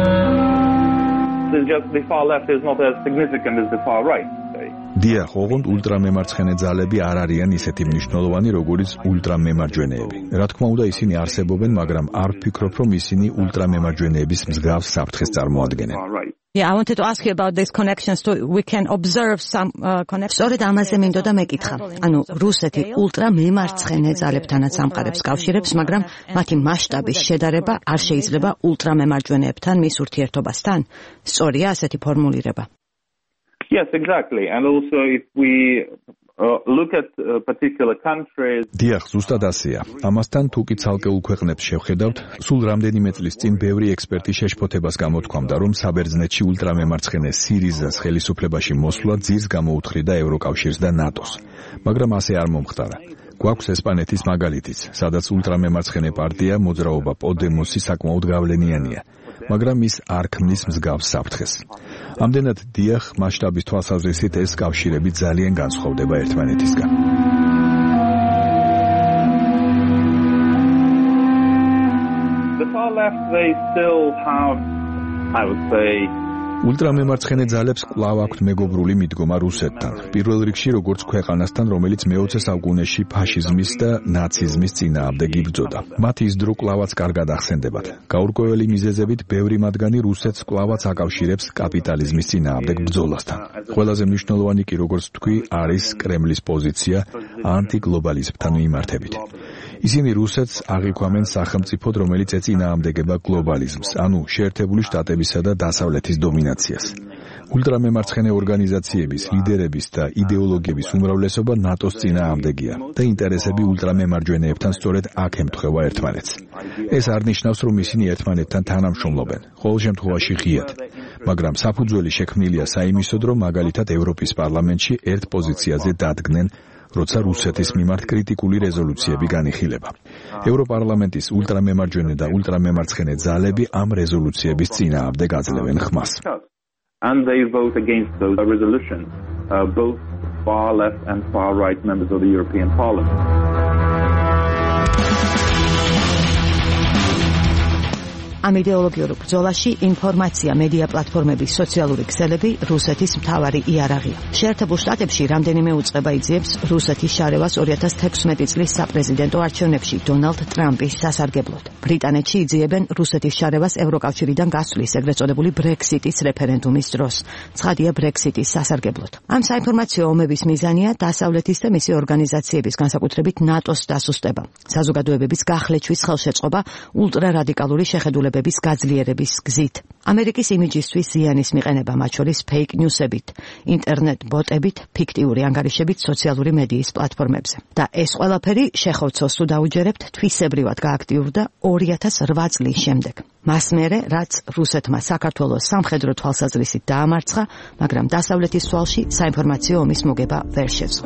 The far left is not as significant as the far right. დიახ, ოღონდ ულტრამემარცხენე ძალები არ არიან ისეთი მნიშვნელოვანი, როგორიც ულტრამემარჯვენეები. რა თქმა უნდა, ისინი არსებობენ, მაგრამ არ ვფიქრობ, რომ ისინი ულტრამემარჯვენეების მსგავს საფრთხეს წარმოადგენენ. Yeah, I wanted to ask you about these connections too. We can observe some connections. სწორედ ამაზე მინდოდა მეკითხა. ანუ რუსეთი ულტრამემარცხენე ძალებთანაც ამყარებს კავშირებს, მაგრამ მათი მასშტაბის შედარება არ შეიძლება ულტრამემარჯვენეებთან მის ურთიერთობასთან. სწორია ასეთი ფორმულირება. Yes, exactly. And also if we look at particular countries. დიახ, ზუსტად ასეა. ამასთან თუ კი ცალკეულ ქვეყნებს შევხედავთ, სულ რამდენიმე წლის წინ ბევრი ექსპერტი შეშფოთებას გამოთქვამდა, რომ საბერძნეთში ულტრამემარცხენე სირიზას ხელისუფლებაში მოსვლა ძირს გამოუთხრიდა ევროკავშირს და ნატოს. მაგრამ ასე არ მომხდარა. გვაქვს ესპანეთის მაგალითიც, სადაც ულტრამემარცხენე პარტია მოძრაობა პოდემოსი საკმაოდ გავლენიანია, მაგრამ ის არ ქმნის მსგავს საფრთხეს. ამდენად დიახ, მასშტაბის თვალსაზრისით ეს კავშირები ძალიან განსხვავდება ერთმანეთისგან. The far left, they still have, I would say, ულტრამემარცხენე ძალებს კვლავ აქვთ მეგობრული მიდგომა რუსეთთან. პირველ რიგში როგორც ქვეყანასთან, რომელიც მე-20 საუკუნეში ფაშიზმის და ნაციზმის წინააღმდეგ იბრძოდა. მათ ის დრო კვლავაც კარგად ახსენდებათ. გაურკვეველი მიზეზებით ბევრი მათგანი რუსეთს კვლავაც აკავშირებს კაპიტალიზმის წინააღმდეგ ბრძოლასთან. ყველაზე მნიშვნელოვანი კი, როგორც თქვი, არის კრემლის პოზიცია ანტიგლობალიზმთან მიმართებით. ისინი რუსეთს აღიქვამენ სახელმწიფოდ, რომელიც ეწინააღმდეგება გლობალიზმს, ანუ შეერთებული შტატებისა და დასავლეთის დომინაციას. ულტრამემარცხენე ორგანიზაციების, ლიდერების და იდეოლოგიების უმრავლესობა ნატოს წინააღმდეგია და ინტერესები ულტრამემარჯვენეებთან სწორედ აქ ემთხვევა ერთმანეთს. ეს არ ნიშნავს, რომ ისინი ერთმანეთთან თანამშრომლობენ, ყოველ შემთხვევაში ღიად, მაგრამ საფუძველი შექმნილია საიმისოდ, რომ მაგალითად ევროპის პარლამენტში ერთ პოზიციაზე დადგნენ, როცა რუსეთის მიმართ კრიტიკული რეზოლუციები განიხილება. ევროპარლამენტის ულტრამემარჯვენე და ულტრამემარცხენე ძალები ამ რეზოლუციების წინააღმდეგ აძლევენ ხმას. And they vote against those resolutions, both far left and far right members of the European Parliament. ამ იდეოლოგიურ ბრძოლაში ინფორმაცია, მედია პლატფორმების, სოციალური ქსელები რუსეთის მთავარი იარაღია. შეერთებულ შტატებში რამდენიმე უწყება იძიებს რუსეთის შარევას 2016 წლის საპრეზიდენტო არჩევნებში დონალდ ტრამპის სასარგებლოდ. ბრიტანეთში იძიებენ რუსეთის შარევას ევროკავშირიდან გასვლის, ეგრეთ წოდებული ბრექსიტის რეფერენდუმის დროს. ცხადია ბრექსიტის სასარგებლოდ. ამ საინფორმაციო ომების მიზანია დასავლეთის და მისი ორგანიზაციების, განსაკუთრებით ნატოს დასუსტება, საზოგადოებების გახლეჩვის ხელშეწყობა ულტრარადიკალური შეხედულებების გაძლიერების გზით. ამერიკის იმიჯისთვის ზიანის მიყენება, მათ შორის ფეიქ ნიუსებით, ინტერნეტ ბოტებით, ფიქტიური ანგარიშებით სოციალური მედიის პლატფორმებზე. და ეს ყველაფერი შეხოვცოს თუ დაუჯერებთ, თვისებრივად გააქტიურდა 2008 წლის შემდეგ. მას მერე, რაც რუსეთმა საქართველოს სამხედრო თვალსაზრისით დაამარცხა, მაგრამ დასავლეთის თვალში საინფორმაციო ომის მოგება ვერ შეძლო.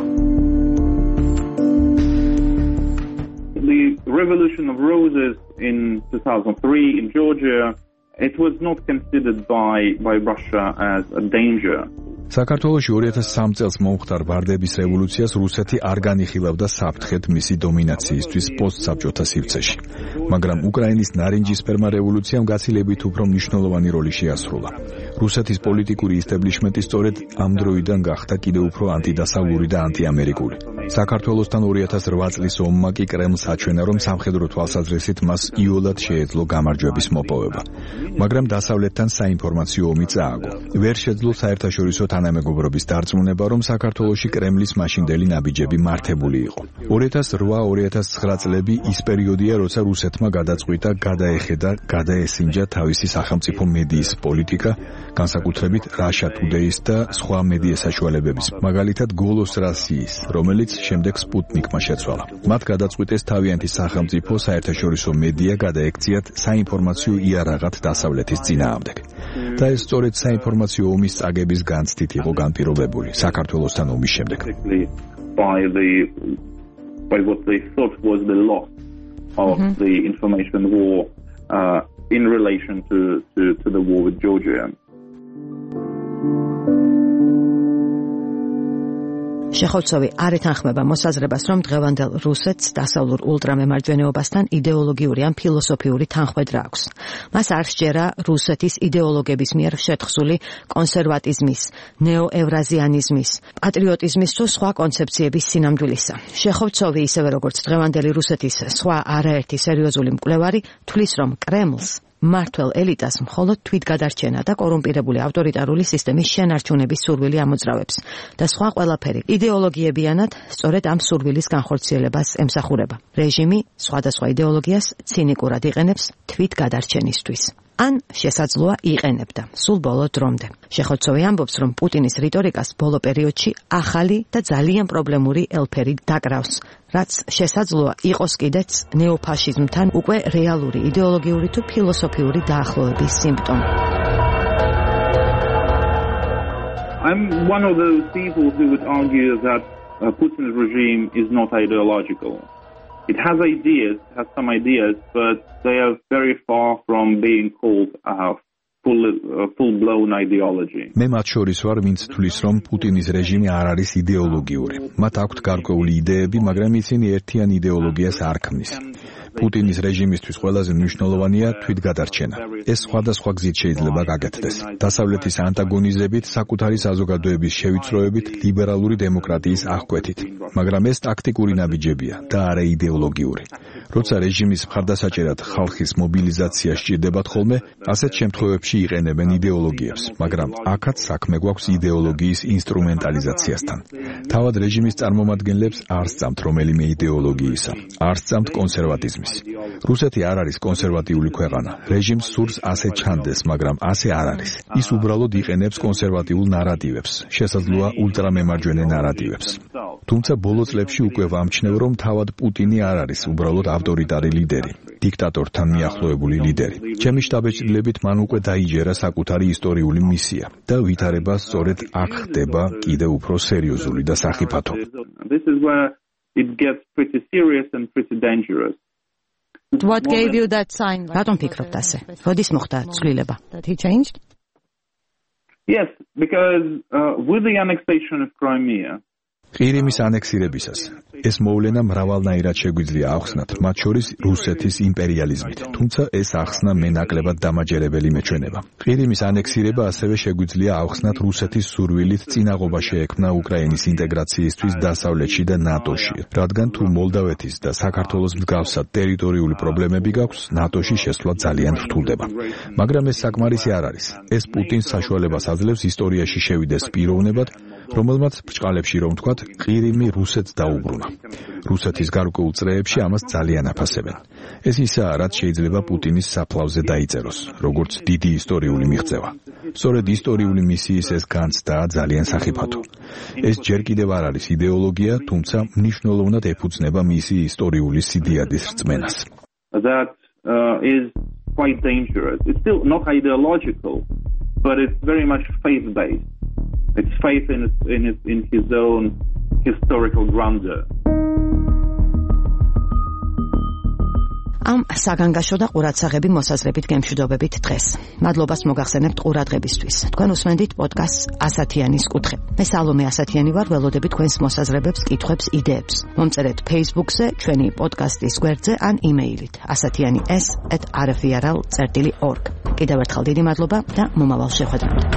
The Revolution of Roses in 2003 in Georgia, it was not considered by Russia as a danger. საქართველოში 2003 წელს მომხდარ ვარდების რევოლუციას რუსეთი არ განიხილავდა საფრთხედ მისი დომინაციისთვის პოსტსაბჭოთა სივრცეში. მაგრამ უკრაინის ნარინჯისფერმა რევოლუციამ გაცილებით უფრო მნიშვნელოვანი როლი შეასრულა. რუსეთის პოლიტიკური ისტაბლიშმენტი სწორედ ამ დროიდან გახდა კიდევ უფრო ანტიდასავლური და ანტიამერიკული. საქართველოსთან 2008 წლის ომმა კი კრემლს აჩვენა, რომ სამხედრო თვალსაზრისით მას იოლად შეეძლო გამარჯვების მოპოვება. მაგრამ დასავლეთთან საინფორმაციო ომი წააგო. ვერ შეძლო საერთაშორისო თანამეგობრობის დარწმუნება, რომ საქართველოში კრემლის მაშინდელი ნაბიჯები მართებული იყო. 2008-2009 წლები ის პერიოდია, როცა რუსეთმა გადაწყვიტა გადაეხედა, გადაესინჯა თავისი სახელმწიფო მედიის პოლიტიკა, განსაკუთრებით Russia Today-ის და სხვა მედია საშუალებების, მაგალითად Golos Rossiyis, რომელიც შემდეგ Sputnik-მა შეცვალა. მათ გადაწყვიტეს თავიანთი სახელმწიფო საერთაშორისო მედია გადაექციათ საინფორმაციო იარაღად დასავლეთის წინააღმდეგ. და ეს სწორედ საინფორმაციო ომის წაგების განცდით იყო განპირობებული საქართველოსთან ომის შემდეგ. By what they thought was the loss of the information war in relation to the war with Georgia. შეხოვცოვი არ ეთანხმება მოსაზრებას, რომ დღევანდელ რუსეთს დასავლურ ულტრამემარჯვენეობასთან იდეოლოგიური ან ფილოსოფიური თანხმედრა აქვს. მას არ სჯერა რუსეთის იდეოლოგების მიერ შეთხზული კონსერვატიზმის, ნეოევრაზიანიზმის, პატრიოტიზმის თუ სხვა კონცეფციების სინამდვილისა. შეხოვცოვი, ისევე როგორც დღევანდელი რუსეთის სხვა არაერთი სერიოზული მკვლევარი, თვლის, რომ კრემლს მართლ ელიტას მხოლოდ თვითგადარჩენა და კორუმპირებული ავტორიტარული სისტემის შენარჩუნების სურვილი ამოძრავებს და სხვა ყველაფერი იდეოლოგიებიანად სწორედ ამ სურვილის განხორციელებას ემსახურება. რეჟიმი სხვადასხვა იდეოლოგიას ცინიკურად იყენებს თვითგადარჩენისთვის. ან შესაძლოა იყენებდა სულ ბოლო დრომდე. შეხოცოვი ამბობს, რომ პუტინის რიტორიკას ბოლო პერიოდში ახალი და ძალიან პრობლემური ელფერი დაკრავს, რაც შესაძლოა იყოს კიდეც ნეოფაშიზმთან უკვე რეალური იდეოლოგიური თუ ფილოსოფიური დაახლოების სიმპტომი. I'm one of those people who would argue that Putin's regime is not ideological. It has ideas, has some ideas, but they are very far from being called full-blown ideology. მე მათ შორის ვარ, ვინც თვლის, რომ პუტინის რეჟიმი არ არის იდეოლოგიური. მათ აქვთ გარკვეული იდეები, მაგრამ ისინი ერთიან იდეოლოგიას არ ქმნის. პუტინის რეჟიმისთვის ყველაზე მნიშვნელოვანია თვითგადარჩენა. ეს სხვადასხვა გზით შეიძლება გაკეთდეს. დასავლეთის ანტაგონიზებით, საკუთარი საზოგადოების შევიწროებით, ლიბერალური დემოკრატიის აღკვეთით. მაგრამ ეს ტაქტიკური ნაბიჯებია და არა იდეოლოგიური. როცა რეჟიმის მხარდასაჭერად ხალხის მობილიზაცია სჭირდებათ ხოლმე, ასეთ შემთხვევებში იყენებენ იდეოლოგიებს, მაგრამ აქაც საქმე გვაქვს იდეოლოგიის ინსტრუმენტალიზაციასთან. თავად რეჟიმის წარმომადგენლებს არ სწამთ რომელიმე იდეოლოგიისა, არ სწამთ კონსერვატიზმის. რუსეთი არ არის კონსერვატიული ქვეყანა. რეჟიმს სურს ასე ჩანდეს, მაგრამ ასე არ არის. ის უბრალოდ იყენებს კონსერვატიულ ნარატივებს, შესაძლოა ულტრამემარჯვენე ნარატივებს. თუმცა ბოლო წლებში უკვე ვამჩნევ, რომ თავად პუტინი არ არის უბრალოდ ავტორიტარი ლიდერი, დიქტატორთან მიახლოებული ლიდერი. ჩემი შტაბეჭდილებით მან უკვე დაიჯერა საკუთარი ისტორიული მისია და ვითარება სწორედ აქ ხდება კიდევ უფრო სერიოზული და სახიფათო. This is where it gets pretty serious and pretty dangerous. What gave you that sign? რატომ ფიქრობთ ასე? როდის მოხდა ცვლილება? That he changed? Yes, because with the annexation of Crimea, ყირიმის ანექსირებისას ეს მოვლენა მრავალნაირად შეგვიძლია ახსნათ, მათ შორის რუსეთის იმპერიალიზმით, თუმცა ეს ახსნა მენაკლებად დამაჯერებელი მეჩვენება. ყირიმის ანექსირება ასევე შეგვიძლია ახსნათ რუსეთის სურვილით წინაღობა შეექმნა უკრაინის ინტეგრაციისთვის დასავლეთში და ნატოში, რადგან თუ მოლდავეთის და საქართველოს მსგავსად ტერიტორიული პრობლემები გაქვს, ნატოში შესვლა ძალიან რთულდება. მაგრამ ეს საკმარისი არ არის. ეს პუტინს საშუალებას აძლევს ისტორიაში შევიდეს პიროვნებად, რომელმაც ბრჭყალებში რომ თქვათ, ყირიმი რუსეთს დაუბრუნა. რუსეთის გარკვეულ წრეებში ამას ძალიან აფასებენ. ეს ისაა, რაც შეიძლება პუტინის საფლავზე დაიწეროს, როგორც დიდი ისტორიული მიღწევა. სწორედ ისტორიული მისიის ეს განცდაა ძალიან სახიფათო. ეს ჯერ კიდევ არ არის იდეოლოგია, თუმცა მნიშვნელოვნად ეფუძნება მისი ისტორიული სიდიადის რწმენას. That is quite dangerous. It's still not ideological, but it's very much faith-based. It's faith in his own historical grandeur. ამ საგანგაშო და ყურადსაღები მოსაზრებით გემშვიდობებით დღეს. მადლობას მოგახსენებთ ყურადღებისთვის. თქვენ უსმენდით პოდკასტს ასათიანის კუთხე. მე სალომე ასათიანი ვარ, ველოდები თქვენს მოსაზრებებს, კითხვებს, იდეებს. მომწერეთ Facebook-ზე, ჩვენი პოდკასტის გვერდზე ან იმეილით asatiani@rfi.org. კიდევ ერთხელ დიდი მადლობა და მომავალ შეხვედრამდე.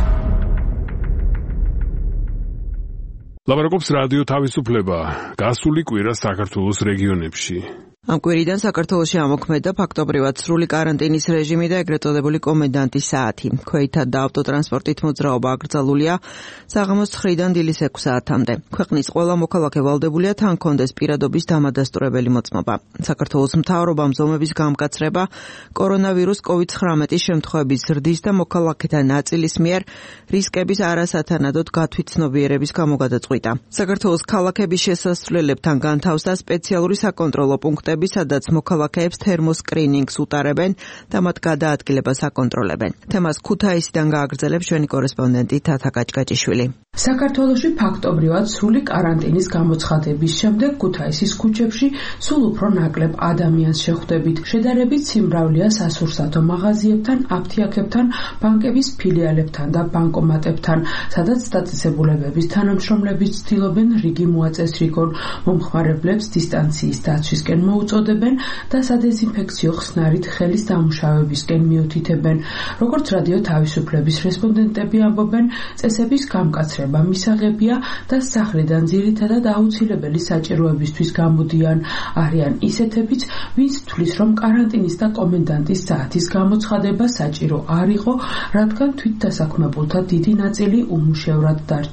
ლაპარაკობს რადიო თავისუფლება. გასული კვირა საქართველოს რეგიონებში. ამ კვირიდან საქართველოში ამოქმედა ფაქტობრივად სრული კარანტინის რეჟიმი და ეგრეთ წოდებული კომენდანტის საათი. ქვეითად და ავტოტრანსპორტით მოძრაობა აკრძალულია საღამოს 9-დან დილის 6 საათამდე. ქვეყნის ყველა მოქალაქე ვალდებულია თან კონდეს პირადობის დამადასტურებელი მოწმობა. საქართველოს მთავრობამ ზომების გამკაცრება, კორონავირუს COVID-19 შემთხვევების ზრდის და მოქალაქეთა ნაწილის მიერ რისკების არასათანადოდ გათვითცნობიერების გამო გადაწყვიტა. საქართველოს ქალაქების შესასვლელებთან განთავსდა სპეციალური საკონტროლო პუნქტები, სადაც მოქალაქეებს თერმოსკრინინგს უტარებენ და მათ გადაადგილებას აკონტროლებენ. თემას ქუთაისიდან გააგრძელებს ჩვენი კორესპონდენტი თათა კაჭკაჭიშვილი. საქართველოში ფაქტობრივად სრული კარანტინის გამოცხადების შემდეგ ქუთაისის ქუჩებში სულ უფრო ნაკლებ ადამიანს შეხვდებით. შედარებით სიმრავლეა სასურსათო მაღაზიებთან, აფთიაქებთან, ბანკების ფილიალებთან და ბანკომატებთან, სადაც დაწესებულებების თანამშრომლები ცდილობენ რიგი მოაწესრიგონ, მომხმარებლებს დისტანციის დაცვისკენ მოუწოდებენ და სადეზინფექციო ხსნარით ხელის დამუშავებისკენ მიუთითებენ. როგორც რადიო თავისუფლების რესპონდენტები ამბობენ, წესების გამკაცრება მისაღებია და სახლიდან ძირითადად აუცილებელი საჭიროებისთვის გამოდიან. არიან ისეთებიც, ვინც თვლის, რომ კარანტინის და კომენდანტის საათის გამოცხადება საჭირო არ იყო, რადგან თვითდასაქმებულთა დიდი ნაწილი უმუშევრად დარჩა.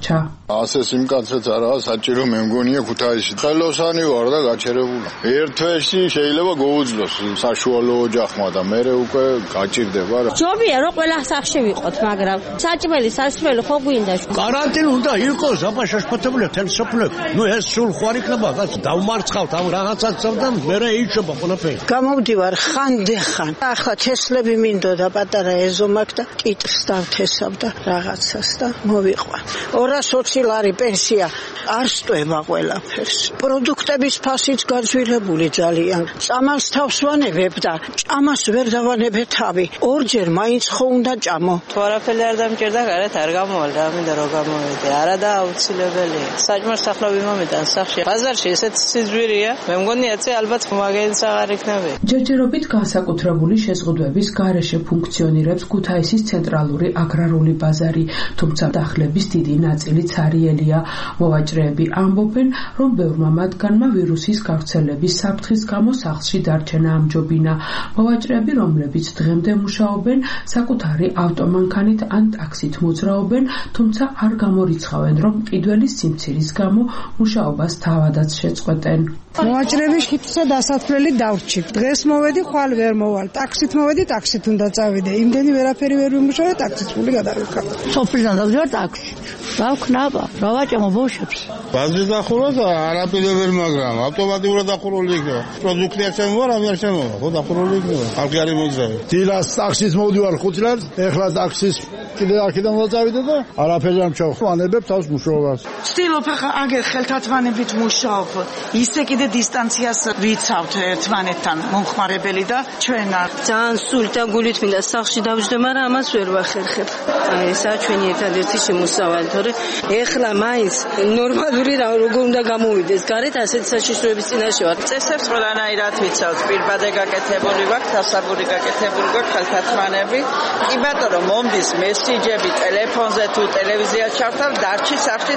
ასე სიმკაცრეც არაა საჭირო, მე მგონია ქუთაისში. ხელოსანი ვარ და გაჩერებული. ერთ თვეში შეიძლება გაუძლოს საშუალო ოჯახმა და მე უკვე გაჭირდება რა. ჯობია რომ ყველა სახში ვიყოთ, მაგრამ საჭმელი სასროლი ხო გვინდა. карантин უნდა იყოს, აბა შეშფოთებული თელსოფლებ. ნუ ეს სულ ხوار იქნება, რაც დავმარცხავთ ამ რაღაცას და მე ეიჩება ყველაფერი. გამოვდივარ ხანდახან. ახლა თესლები მინდოდა პატარა ეზომაკ და კიტრს დავთესავდა რაღაცას და მოვიყვა. 220 ლარი პენსია არ სტვება ყველაფერს. პროდუქტების ფასიც გაძვირებული ძალიან. წამალს თავს ვანებებ და ჭამას ვერ დავანებე თავი. ორჯერ მაინც ხო უნდა ჭამო. თუ არაფერი არ დამჭირდა, გარეთ არ გამოვალ, ამინდა რომ გამოვედი. არა და აუცილებელია. საჭმელ სახლები მომიტან სახში. ბაზარში ესეც სიძვირია. მე მგონია წე ალბათ მაგენიც აღარ იქნება. ჯერჯერობით განსაკუთრებული შეზღუდვების გარეშე ფუნქციონირებს ქუთაისის ცენტრალური აგრარული ბაზარი, თუმცა დახლების დიდი ნაწილიც არიელია. მოვაჭრეები ამბობენ, რომ ბევრმა მათგანმა ვირუსის გავრცელების საფრთხის გამო სახლში დარჩენა ამჯობინა. მოვაჭრეები, რომლებიც დღემდე მუშაობენ, საკუთარი ავტომანქანით ან ტაქსით მოძრაობენ, თუმცა არ გამორიცხავენ, რომ მყიდველის სიმცირის გამო მუშაობას თავადაც შეწყვეტენ. მოვაჭრეების ხიფსა დასათვლელი დავრჩი. დღეს მოვედი, ხვალ ვერ მოვალ. ტაქსით მოვედი, ტაქსით უნდა წავიდე. იმდენი ვერაფერი ვერ ვიმუშავე, ტაქსით ფული გადავიქა. სოფლიდან დავჯერ ტაქსი. დავქნაბა, რა ვაჭამო ბოშებს. ბაზრი დახურა და არაპირებელ, მაგრამ ავტომატურად დახურული იქნება. პროდუქტი არ შემოვა, რამე არ შემოვა. ხო დახურული იქნება. ხალხი არ იმოძრავე. დილას ტაქსის მოვდივარ 5 წელს, ეხლა ტაქსის კიდე აქედან დავწავიდე და არაფერი არ მჩავ. ვანებებ თავს მუშაობას. ვცდილობ ახლა აგერ ხელთათმანებით მუშაობ. ისე კიდე დისტანციას ვიცავთ ერთმანეთთან მომხმარებელი და ჩვენ ძალიან სულ და გულით მინდა სახში დავждე, მაგრამ ამას ვერ ვახერხებ. აი ესაა ჩვენი ერთადერთი შემოსავალი, თორე ეხლა მაინც ნორმალური რა როგორ უნდა გამოვიდეს გარეთ ასეთ საშიშროების წინაშე ვარ. წესებს ყველანაირად ვიცავთ, პირბადე გაკეთებული ვაქვს, დასაბური გაკეთებული გვაქვს, ხელთათმანები. კი ბატონო, მომდის მესიჯები ტელეფონზე თუ ტელევიზია ჩავთავ, დარჩი სახში.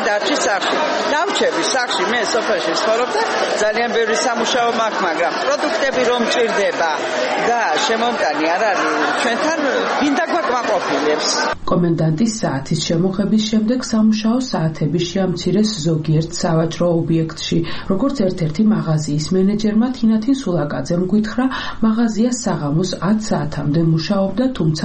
დავჩები სახში, მე სოფელში ვცხოვრობ და ძალიან ბევრი სამუშაო მაქვს, მაგრამ პროდუქტები რომ მჭირდება და შემომტანი არ არის, ჩვენთან გინდა გვაკმაყოფილებს. კომენდანტის საათის შემოღების შემდეგ სამუშაო საათები შეამცირეს ზოგიერთ სავაჭრო ობიექტში. როგორც ერთ-ერთი მაღაზიის მენეჯერმა თინათინ სულაკაძემ გითხრა, მაღაზია საღამოს 10 საათამდე მუშაობდა, თუმცა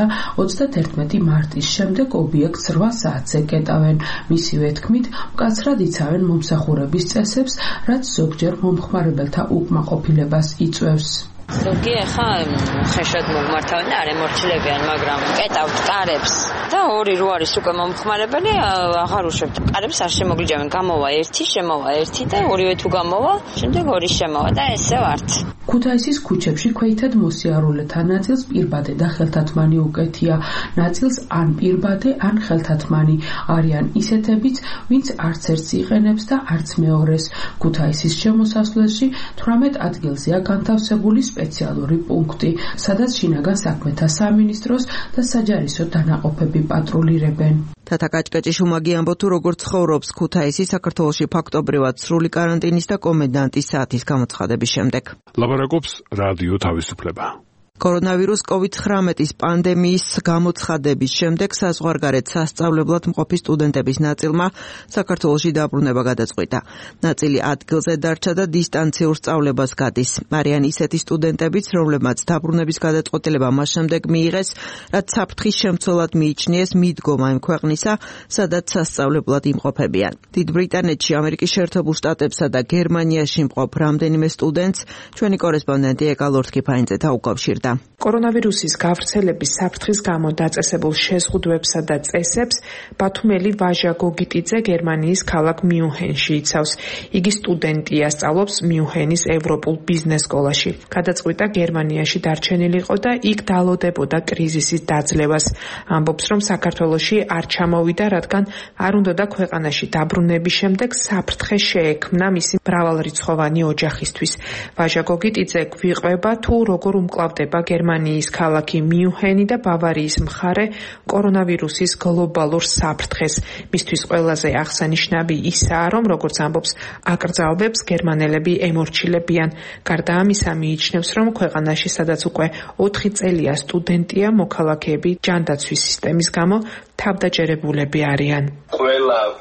31 მარტის შემდეგ ობიექტს 8 საათზე კეტავენ. მისივე თქმით, მკაცრად იცავენ მომსახურების წესებს, რაც ზოგჯერ მომხმარებელთა უკმაყოფილებას იწვევს. ზოგი ახლა ხეშად მომართავენ და არ ემორჩილებიან, მაგრამ კეტავთ კარებს და 2 არის უკვე მომხმარებელი, აღარ უშვებთ. კარებს არ შემოგიჯავენ, გამოვა 1, შემოვა 1 და 2 თუ გამოვა, შემდეგ 2 შემოვა და ესე ვართ. ქუთაისის ქუჩებში ქვეითად მოსიარულეთა ნაწილს პირბადე და ხელთათმანი უკეთია. ნაწილს ან პირბადე, ან ხელთათმანი არიან ისეთებიც, ვინც არც ერთს იყენებს და არც მეორეს. ქუთაისის შემოსასვლელში 18 ადგილზეა განთავსებული სპეციალური პუნქტი, სადაც შინაგან საქმეთა სამინისტროს და საჯარისო დანაყოფები პატრულირებენ. თათა კაჭკაჭი შუმაგი ამბო თუ როგორც ცხოვრობს ქუთაისი საქართველოში ფაქტობრივად სრული კარანტინის და კომენდანტის საათის გამოცხადების შემდეგ. ლაპარაკობს რადიო თავისუფლება. კორონავირუს COVID-19 პანდემიის გამოცხადების შემდეგ საზღვარგარეთ სასწავლებლად მყოფი სტუდენტების ნაწილმა საქართველოში დაბრუნება გადაწყვიტა. ნაწილი ადგილზე დარჩა და დისტანციურ სწავლებას გადის. არიან ისეთი სტუდენტებიც, რომლებმაც დაბრუნების გადაწყვეტილება მას შემდეგ მიიღეს, რაც საფრთხის შემცველად მიიჩნიეს მიდგომა იმ ქვეყნისა, სადაც სასწავლებლად იმყოფებიან. დიდ ბრიტანეთში, ამერიკის შეერთებულ შტატებსა და გერმანიაში მყოფ რამდენიმე სტუდენტს ჩვენი კორესპონდენტი ეკა ლორთქიფაინძე დაუკავშირდა. კორონავირუსის გავრცელების საფრთხის გამო დაწესებულ შეზღუდვებსა და წესებს ბათუმელი ვაჟა გოგიტიძე გერმანიის ქალაქ მიუნჰენში იცავს. იგი სტუდენტია, სწავლობს მიუნჰენის ევროპულ ბიზნეს სკოლაში. გადაწყვიტა გერმანიაში დარჩენილიყო და იქ დალოდებოდა კრიზისის დაძლევას. ამბობს, რომ საქართველოში არ ჩამოვიდა, რადგან არ უნდოდა ქვეყანაში დაბრუნების შემდეგ საფრთხე შეექმნა მისი მრავალრიცხოვანი ოჯახისთვის. ვაჟა გოგიტიძე გვიყვება თუ როგორ უმკლავდება გერმანიის ქალაქი მიუნჰენი და ბავარიის მხარე კორონავირუსის გლობალურ საფრთხეს. მისთვის ყველაზე აღსანიშნავი ისაა, რომ როგორც ამბობს, აკრძალვებს გერმანელები ემორჩილებიან. გარდა ამისა, მიიჩნევს, რომ ქვეყანაში, სადაც უკვე 4 წელია სტუდენტია, მოქალაქეები ჯანდაცვის სისტემის გამო თავდაჯერებულები არიან. ყველა უნივერსიტეტი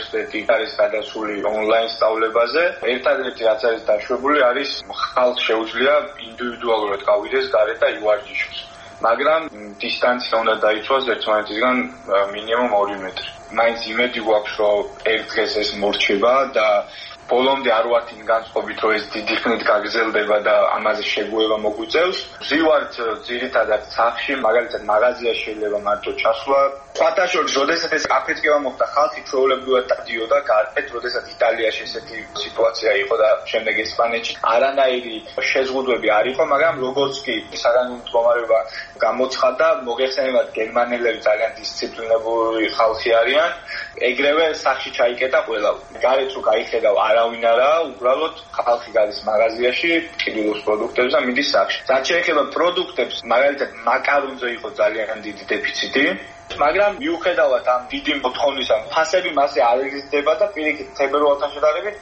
უნივერსიტეტი არის გადასული ონლაინ სწავლებაზე. ერთადერთი რაც არის დაშვებული არის ხალხს შეუძლია ინდივიდუალურად გავიდეს გარეთ და ივარჯიშოს. მაგრამ დისტანცია უნდა დაიცვას ერთმანეთისგან მინიმუმ 2 მეტრი. მაინც იმედი გვაქვს, რომ ერთ დღეს ეს მორჩება და ბოლომდე არ ვართ იმ განწყობით, რომ ეს დიდი ხნით გაგრძელდება და ამაზე შეგუება მოგვიწევს. ვზივართ ძირითადად სახლში, მაგალითად მაღაზიაში შეიძლება მარტო ჩასვლა. სხვათა შორის, როდესაც ეს აფეთქება მოხდა, ხალხი ჩვეულებრივად დადიოდა გარეთ, როდესაც იტალიაში ესეთი სიტუაცია იყო და შემდეგ ესპანეთში არანაირი შეზღუდვები არ იყო, მაგრამ როგორც კი საგანგებო მდგომარეობა გამოცხადდა, მოგეხსენებათ გერმანელები ძალიან დისციპლინებული ხალხი არიან, ეგრევე სახლში ჩაიკეტა ყველა. გარეთ რო გაიხედავ არავინ არაა, უბრალოდ ხალხი გადის მაღაზიაში, ყიდულობს პროდუქტებს და მიდის სახლში. რაც შეეხება პროდუქტებს, მაგალითად მაკარონზე იყო ძალიან დიდი დეფიციტი. მაგრამ მიუხედავად ამ დიდი მოთხოვნისა, ფასები მასე არ იზრდება და პირიქით თებერვალთან შედარებით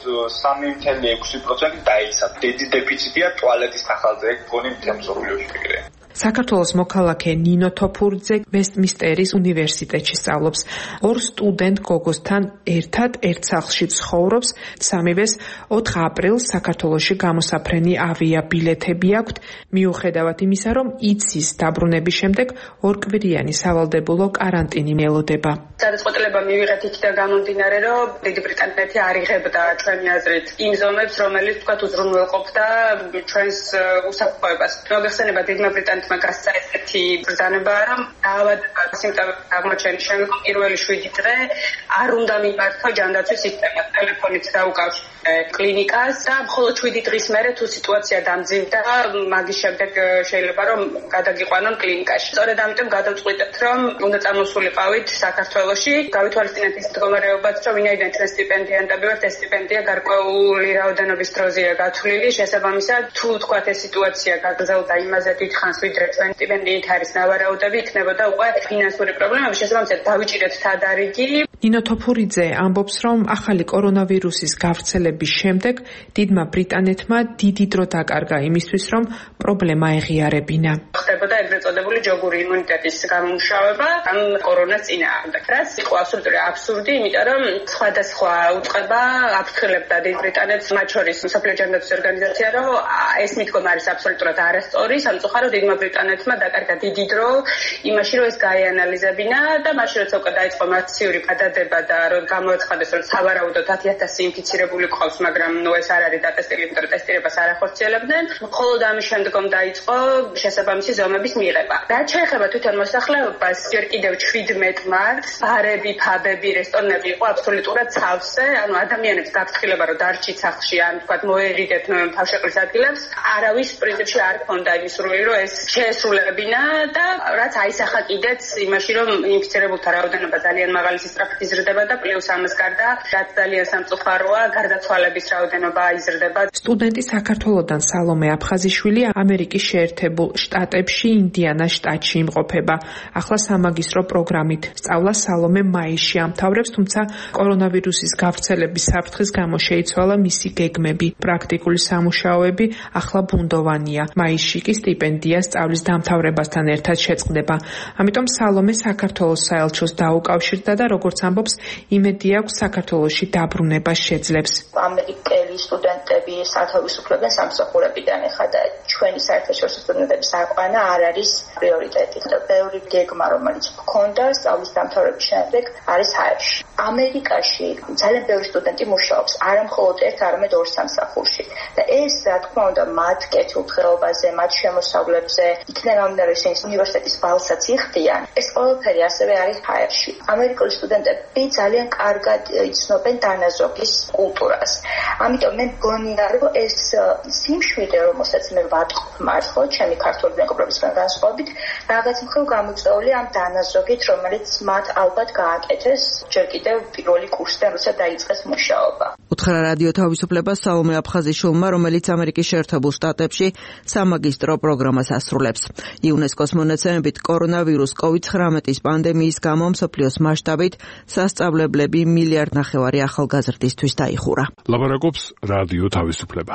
3.6% დაეცა. დიდი დეფიციტია ტუალეტის ახალზე, ეგ გონი მთელ მსოფლიოში ეგრეა. საქართველოს მოქალაქე ნინო თოფურიძე ვესტმინსტერის უნივერსიტეტში სწავლობს. 2 სტუდენტ გოგოსთან ერთად ერთ სახლში ცხოვრობს. სამივეს 4 აპრილს საქართველოში გამოსაფრენი ავიაბილეთები აქვთ. მიუხედავად იმისა, რომ იცის დაბრუნების შემდეგ 2 კვირიანი სავალდებულო каранტინი ელოდება. გადაწყვეტილება მივიღეთ იქიდან გამომდინარე, რომ დიდი ბრიტანეთი არ იღებდა ჩვენი აზრით იმ ზომებს, რომელიც თქვათ უზრუნველყოფდა ჩვენს უსაფრთხოებას. მოგეხსენება დიდმა ბრიტანეთმა გასცა ესეთი ბრძანება, რომ დაავადება სიმპტომები აღმოჩენის შემდგომ პირველი 7 დღე არ უნდა მიმართო ჯანდაცვის სისტემას, ტელეფონით დაუკავშირდე კლინიკას და მხოლოდ 7 დღის მერე თუ სიტუაცია დამძიმდა, მაგის შემდეგ შეიძლება რომ გადაგიყვანონ კლინიკაში. სწორედ ამიტომ გადავწყვიტეთ, რომ უნდა წამოსულიყავით საქართველოში, გავითვალისწინეთ ის მდგომარეობაც, რომ ვინაიდან ჩვენ სტიპენდიანტები ვართ, ეს სტიპენდია გარკვეული რაოდენობის დროზეა გათვლილი, შესაბამისად თუ თქვათ ეს სიტუაცია გაგრძელდა იმაზე დიდხანს, ვიდრე ჩვენ სტიპენდიით არის ნავარაუდები, იქნებოდა უკვე ფინანსური პრობლემები, შესაბამისად დავიჭირეთ თადარიგი. ნინო თოფურიძე ამბობს, რომ ახალი კორონავირუსის გავრცელების შემდეგ დიდმა ბრიტანეთმა დიდი დრო დაკარგა იმისთვის, რომ პრობლემა ეღიარებინა. ხდებოდა ეგრეთ წოდებული ჯოგური იმუნიტეტის გამომუშავება ამ კორონას წინააღმდეგ. რაც იყო აბსურდი, იმიტომ რომ სხვადასხვა უწყება აფრთხილებდა დიდ ბრიტანეთს, მათ შორის მსოფლიო ჯანდაცვის ორგანიზაცია, რომ ეს მიდგომა არის აბსოლუტურად არასწორი, სამწუხაროდ დიდმა ბრიტანეთმა დაკარგა დიდი დრო იმაში, რომ ეს გაეანალიზებინა და მაშინ როცა უკვე დაიწყო მასიური გადადება და რომ გამოაცხადეს, რომ სავარაუდოდ 10,000 ინფიცირებული ყავს, მაგრამ ეს არ არის დატესტილი, იმიტომ რომ ტესტირებას არ ახორციელებდნენ. მხოლოდ ამის შემდგომ დაიწყო შესაბამისი ზომების მიღება. რაც შეეხება თვითონ მოსახლეობას, ჯერ კიდევ 17 მარტს ბარები, ფაბები, რესტორნები იყო აბსოლუტურად სავსე, ანუ ადამიანებს გაფრთხილება, რომ დარჩით სახლში, ან თქვათ მოერიდეთ თავშეყრის ადგილებს, არავის პრინციპში არ ქონდა იმის სურვილი, რომ ეს შეესრულებინა და რაც აისახა კიდეც იმაში, რომ ინფიცირებულთა რაოდენობა ძალიან მაღალი სისწრაფით იზრდება და პლუს ამას გარდა, რაც ძალიან სამწუხაროა, გარდაცვალების რაოდენობა იზრდება. სტუდენტი საქართველოდან სალომე აფხაზიშვილი ამერიკის შეერთებულ შტატებში ინდიანას შტატში იმყოფება. ახლა სამაგისტრო პროგრამით სწავლა სალომე მაისში ამთავრებს, თუმცა კორონავირუსის გავრცელების საფრთხის გამო შეიცვალა მისი გეგმები. პრაქტიკული სამუშაოები ახლა ბუნდოვანია. მაისში კი სტიპენდია სწავლის დამთავრებასთან ერთად შეწყდება. ამიტომ სალომე საქართველოს საელჩოს დაუკავშირდა და როგორც ამბობს, იმედი აქვს საქართველოში დაბრუნება შეძლებს. ამერიკელი სტუდენტები სათავისუფლებენ სამსახურებიდან ეხლა და ჩვენი საერთაშორისო სტუდენტების აყვანა არ არის პრიორიტეტი. ბევრი გეგმა, რომელიც გქონდა სწავლის დამთავრების შემდეგ, არის ჰაერში. ამერიკაში ძალიან ბევრი სტუდენტი მუშაობს, არა მხოლოდ ერთ, არამედ 2 სამსახურში. და ეს, რა თქმა უნდა, მათ კეთილდღეობაზე, მათ შემოსავლებზე, იქიდან გამომდინარე, ისინი უნივერსიტეტის ბალსაც იხდიან, ეს ყველაფერი ასევე არის ჰაერში. ამერიკული სტუდენტები ძალიან კარგად იცნობენ დანაზოგის კულტურას. ამიტომ მე მგონია, რომ ეს სიმშვიდე, რომელსაც მე ვატყობ მართლა, ჩემი ქართული მეგობრებისგან განსხვავებით, რაღაც მხრივ გამოწვეული ამ დანაზოგით, რომელიც მათ ალბათ გააკეთეს ჯერ კიდევ პირველი კურსიდან, როცა დაიწყეს მუშაობა. უთხრა რადიო თავისუფლებას სალომე აფხაზიშვილმა, რომელიც ამერიკის შეერთებულ შტატებში სამაგისტრო პროგრამას ასრულებს. იუნესკოს მონაცემებით კორონავირუს COVID-19 პანდემიის გამო მსოფლიოს მასშტაბით სასწავლებლები 1.5 მილიარდი ახალგაზრდისთვის დაიხურა. ლაპარაკობს რადიო თავისუფლება.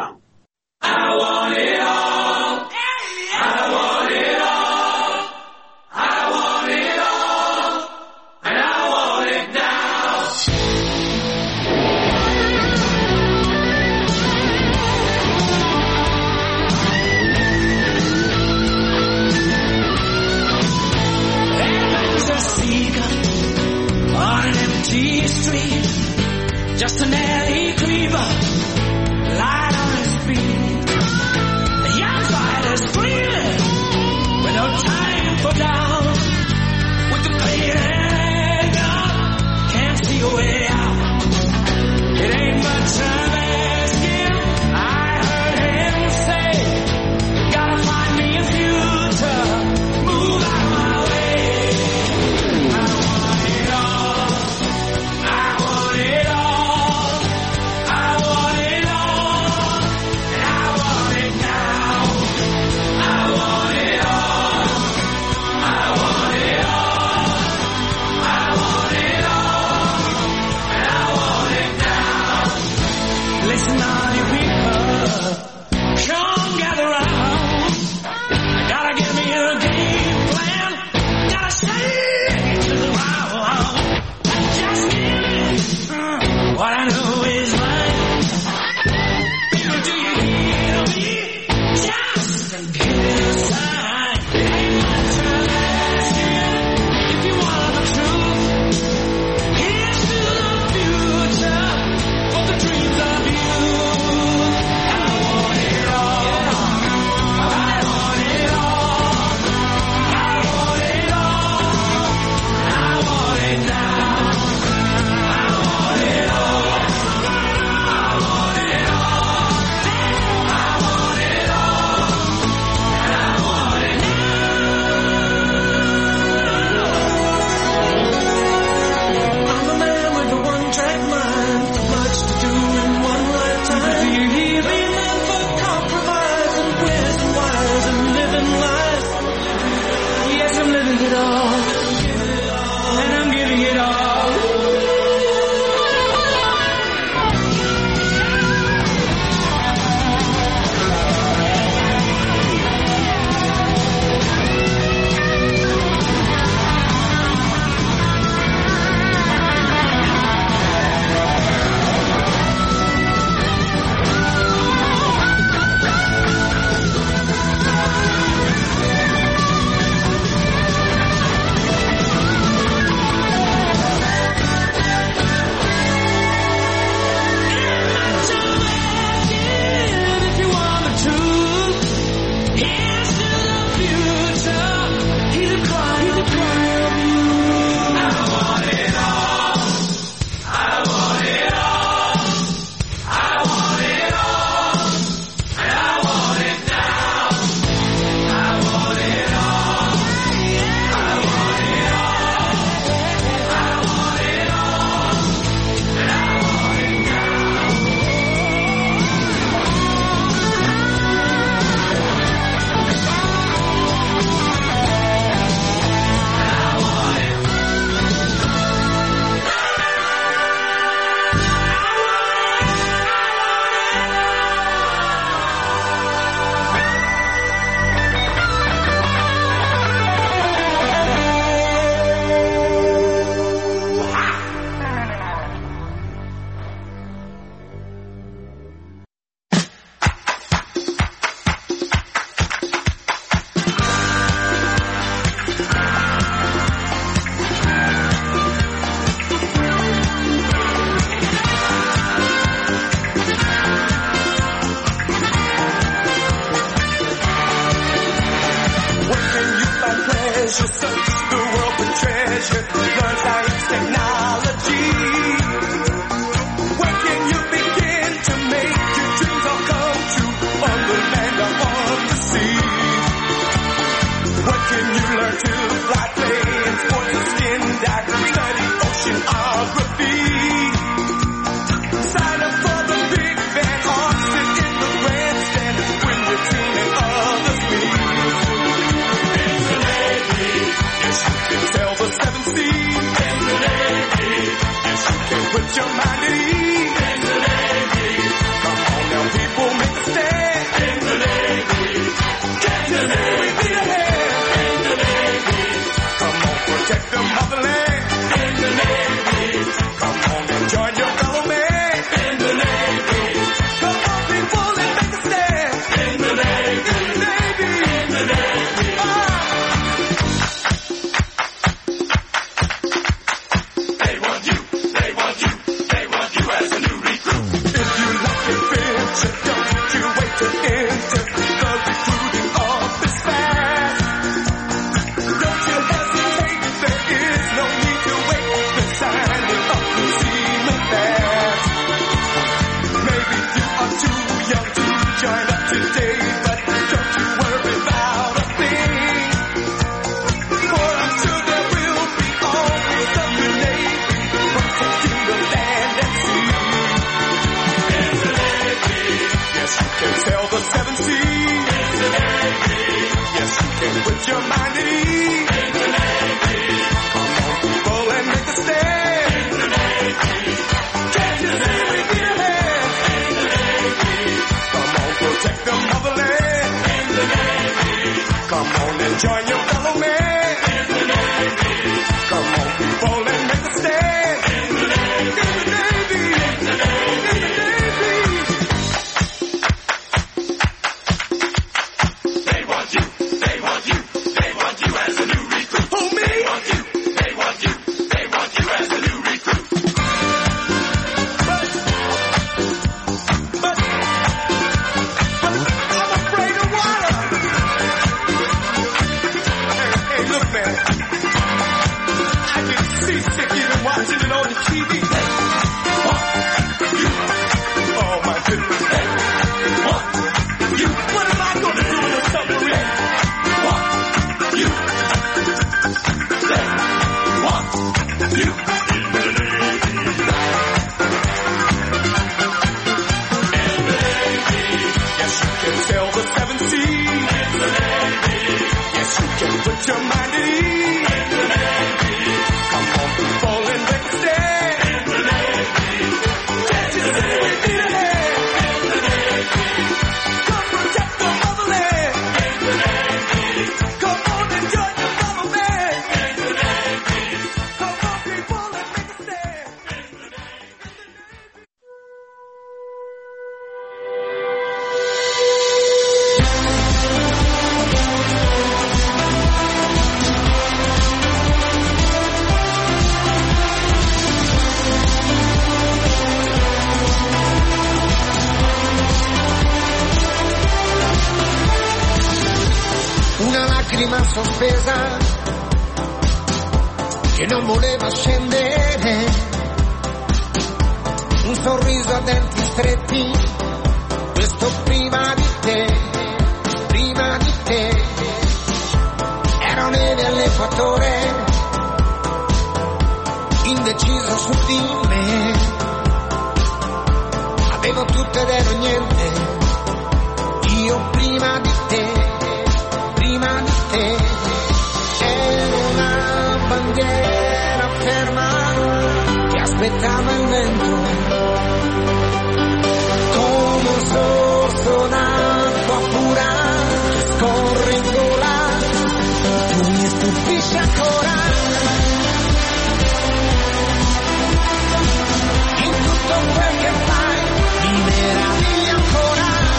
street, just an alley creeper, light on his feet. The young fighter's screaming with no time for down. With the pain and anger, can't see a way out. It ain't much time asking. I heard him say, gotta find me a future, move out my way. I want it all. I want it all. I want it all. And I want it now. I want it all. I want it all. I want it all. And I want it now. Listen, all you people, come gather round. Gotta give me a game plan. Gotta say it to the ground. Just give me what I know is right. People, do you hear me? Just give me a sign. It ain't much time asking. If you want the truth, here's to the future. For the dreams of you. I want it all. I want it all. I want it all. I want it now. I want it all. I want it all. I want it all. And I want it now. I'm a man with a one-track mind. Too much to do in one lifetime. Do you hear me? Man for compromise and where's and whys and living life. Yes, I'm living it all. And I'm giving it all. If you want the truth, here's to the future. He's a cry of you. I want it all. I want it all. I want it all. And I want it now. I want it all. I want it all. I want it all. And I want it now. Where can you find pleasure? Search the world for treasure. Learn science, technology. Where can you begin to make your dreams all come true? On the land or on the sea. What can you learn to fly, play in sports and skin dive? Study oceanography. Sign up for the big band or sit in the grandstand when you're dreaming of the sea. In the Navy, yes, you can sail the seven seas. In the Navy, yes, you can put your mind at ease. In the Navy, come on now, people, make a stand. In the Navy, get the Navy, be ahead. In the Navy, come on, protect the motherland. In the Navy. can put your mind at ease. In the Navy. Come on, people, and make a stand. In the Navy. Can't you see we need a hand? In the Navy. Come on, protect the motherland. In the Navy. Come on and join your fellow man. In the Navy. Come on, people, and make a stand. In the Navy. In the Navy. In the Navy. In the Navy. They want you. They want you. They want you as a new recruit. Who, me? They want you. They want you. They want you as a new recruit. But I'm afraid of water. Hey, look, man. I get seasick even watching it on the TV. They want you. Oh, my goodness. They want you. What am I going to do in a submarine? Want you. They want you. In the Navy. In the Navy. Yes, you can sail the seven seas. In the Navy. Yes, you can put your mind at ease. In the Navy. Come on, people, and make a stand. In the Navy. Can't you see we need a hand? In the Navy. Come protect the motherland. In the Navy. Come on and join your fellow man. In the Navy. Come on, people, and make a stand. In the Navy. Una lacrima sospesa che non voleva scendere, un sorriso a denti stretti, questo prima di te, prima di te. Ero neve all'equatore, indeciso su di me, avevo tutto ed ero niente, io prima di te. Prima di te ero una bandiera ferma che aspettava il vento, come un sorso d'acqua pura che scorre in gola. Tu mi stupisci ancora in tutto quel che fai, mi meravigli ancora.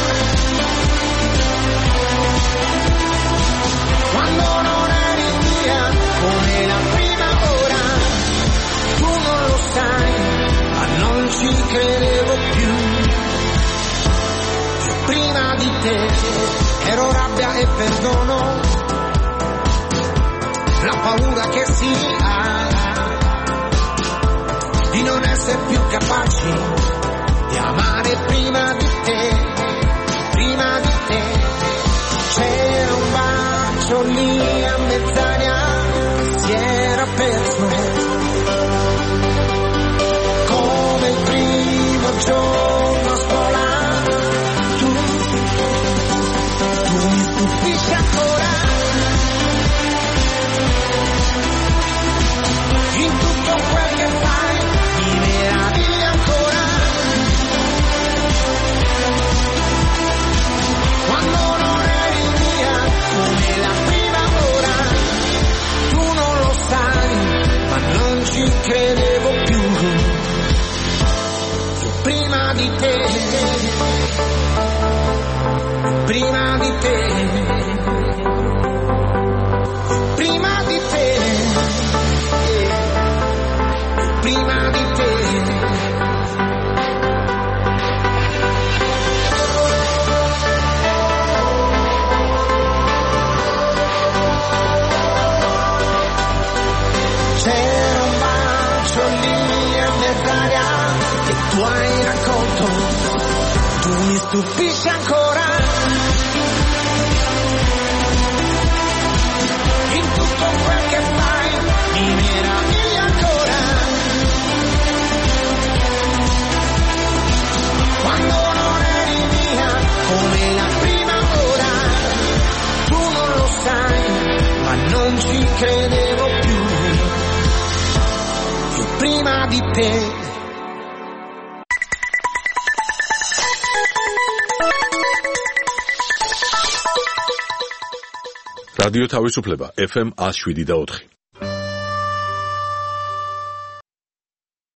Quando non eri via, come la prima ora, tu non lo sai, ma non ci credevo più. Io prima di te ero rabbia e perdono, la paura che si ha di non essere più capaci di amare prima di te, prima di te. C'era un bacio lì a mezz'aria che si era perso, come il primo giorno a scuola. Tu mi stupisci ancora in tutto quel che fai, mi meravigli ancora. Quando non eri via, come la prima ora, tu non lo sai, ma non ci credevo più. Io prima di te, prima di te, prima di te, prima di te. C'era un bacio lì a mezz'aria che tu hai raccolto, tu mi stupisci ancora in tutto quel che fai, mi meravigli ancora. Quando non eri mia, come la prima ora, tu non lo sai, di te. რადიო თავისუფლება FM 107.4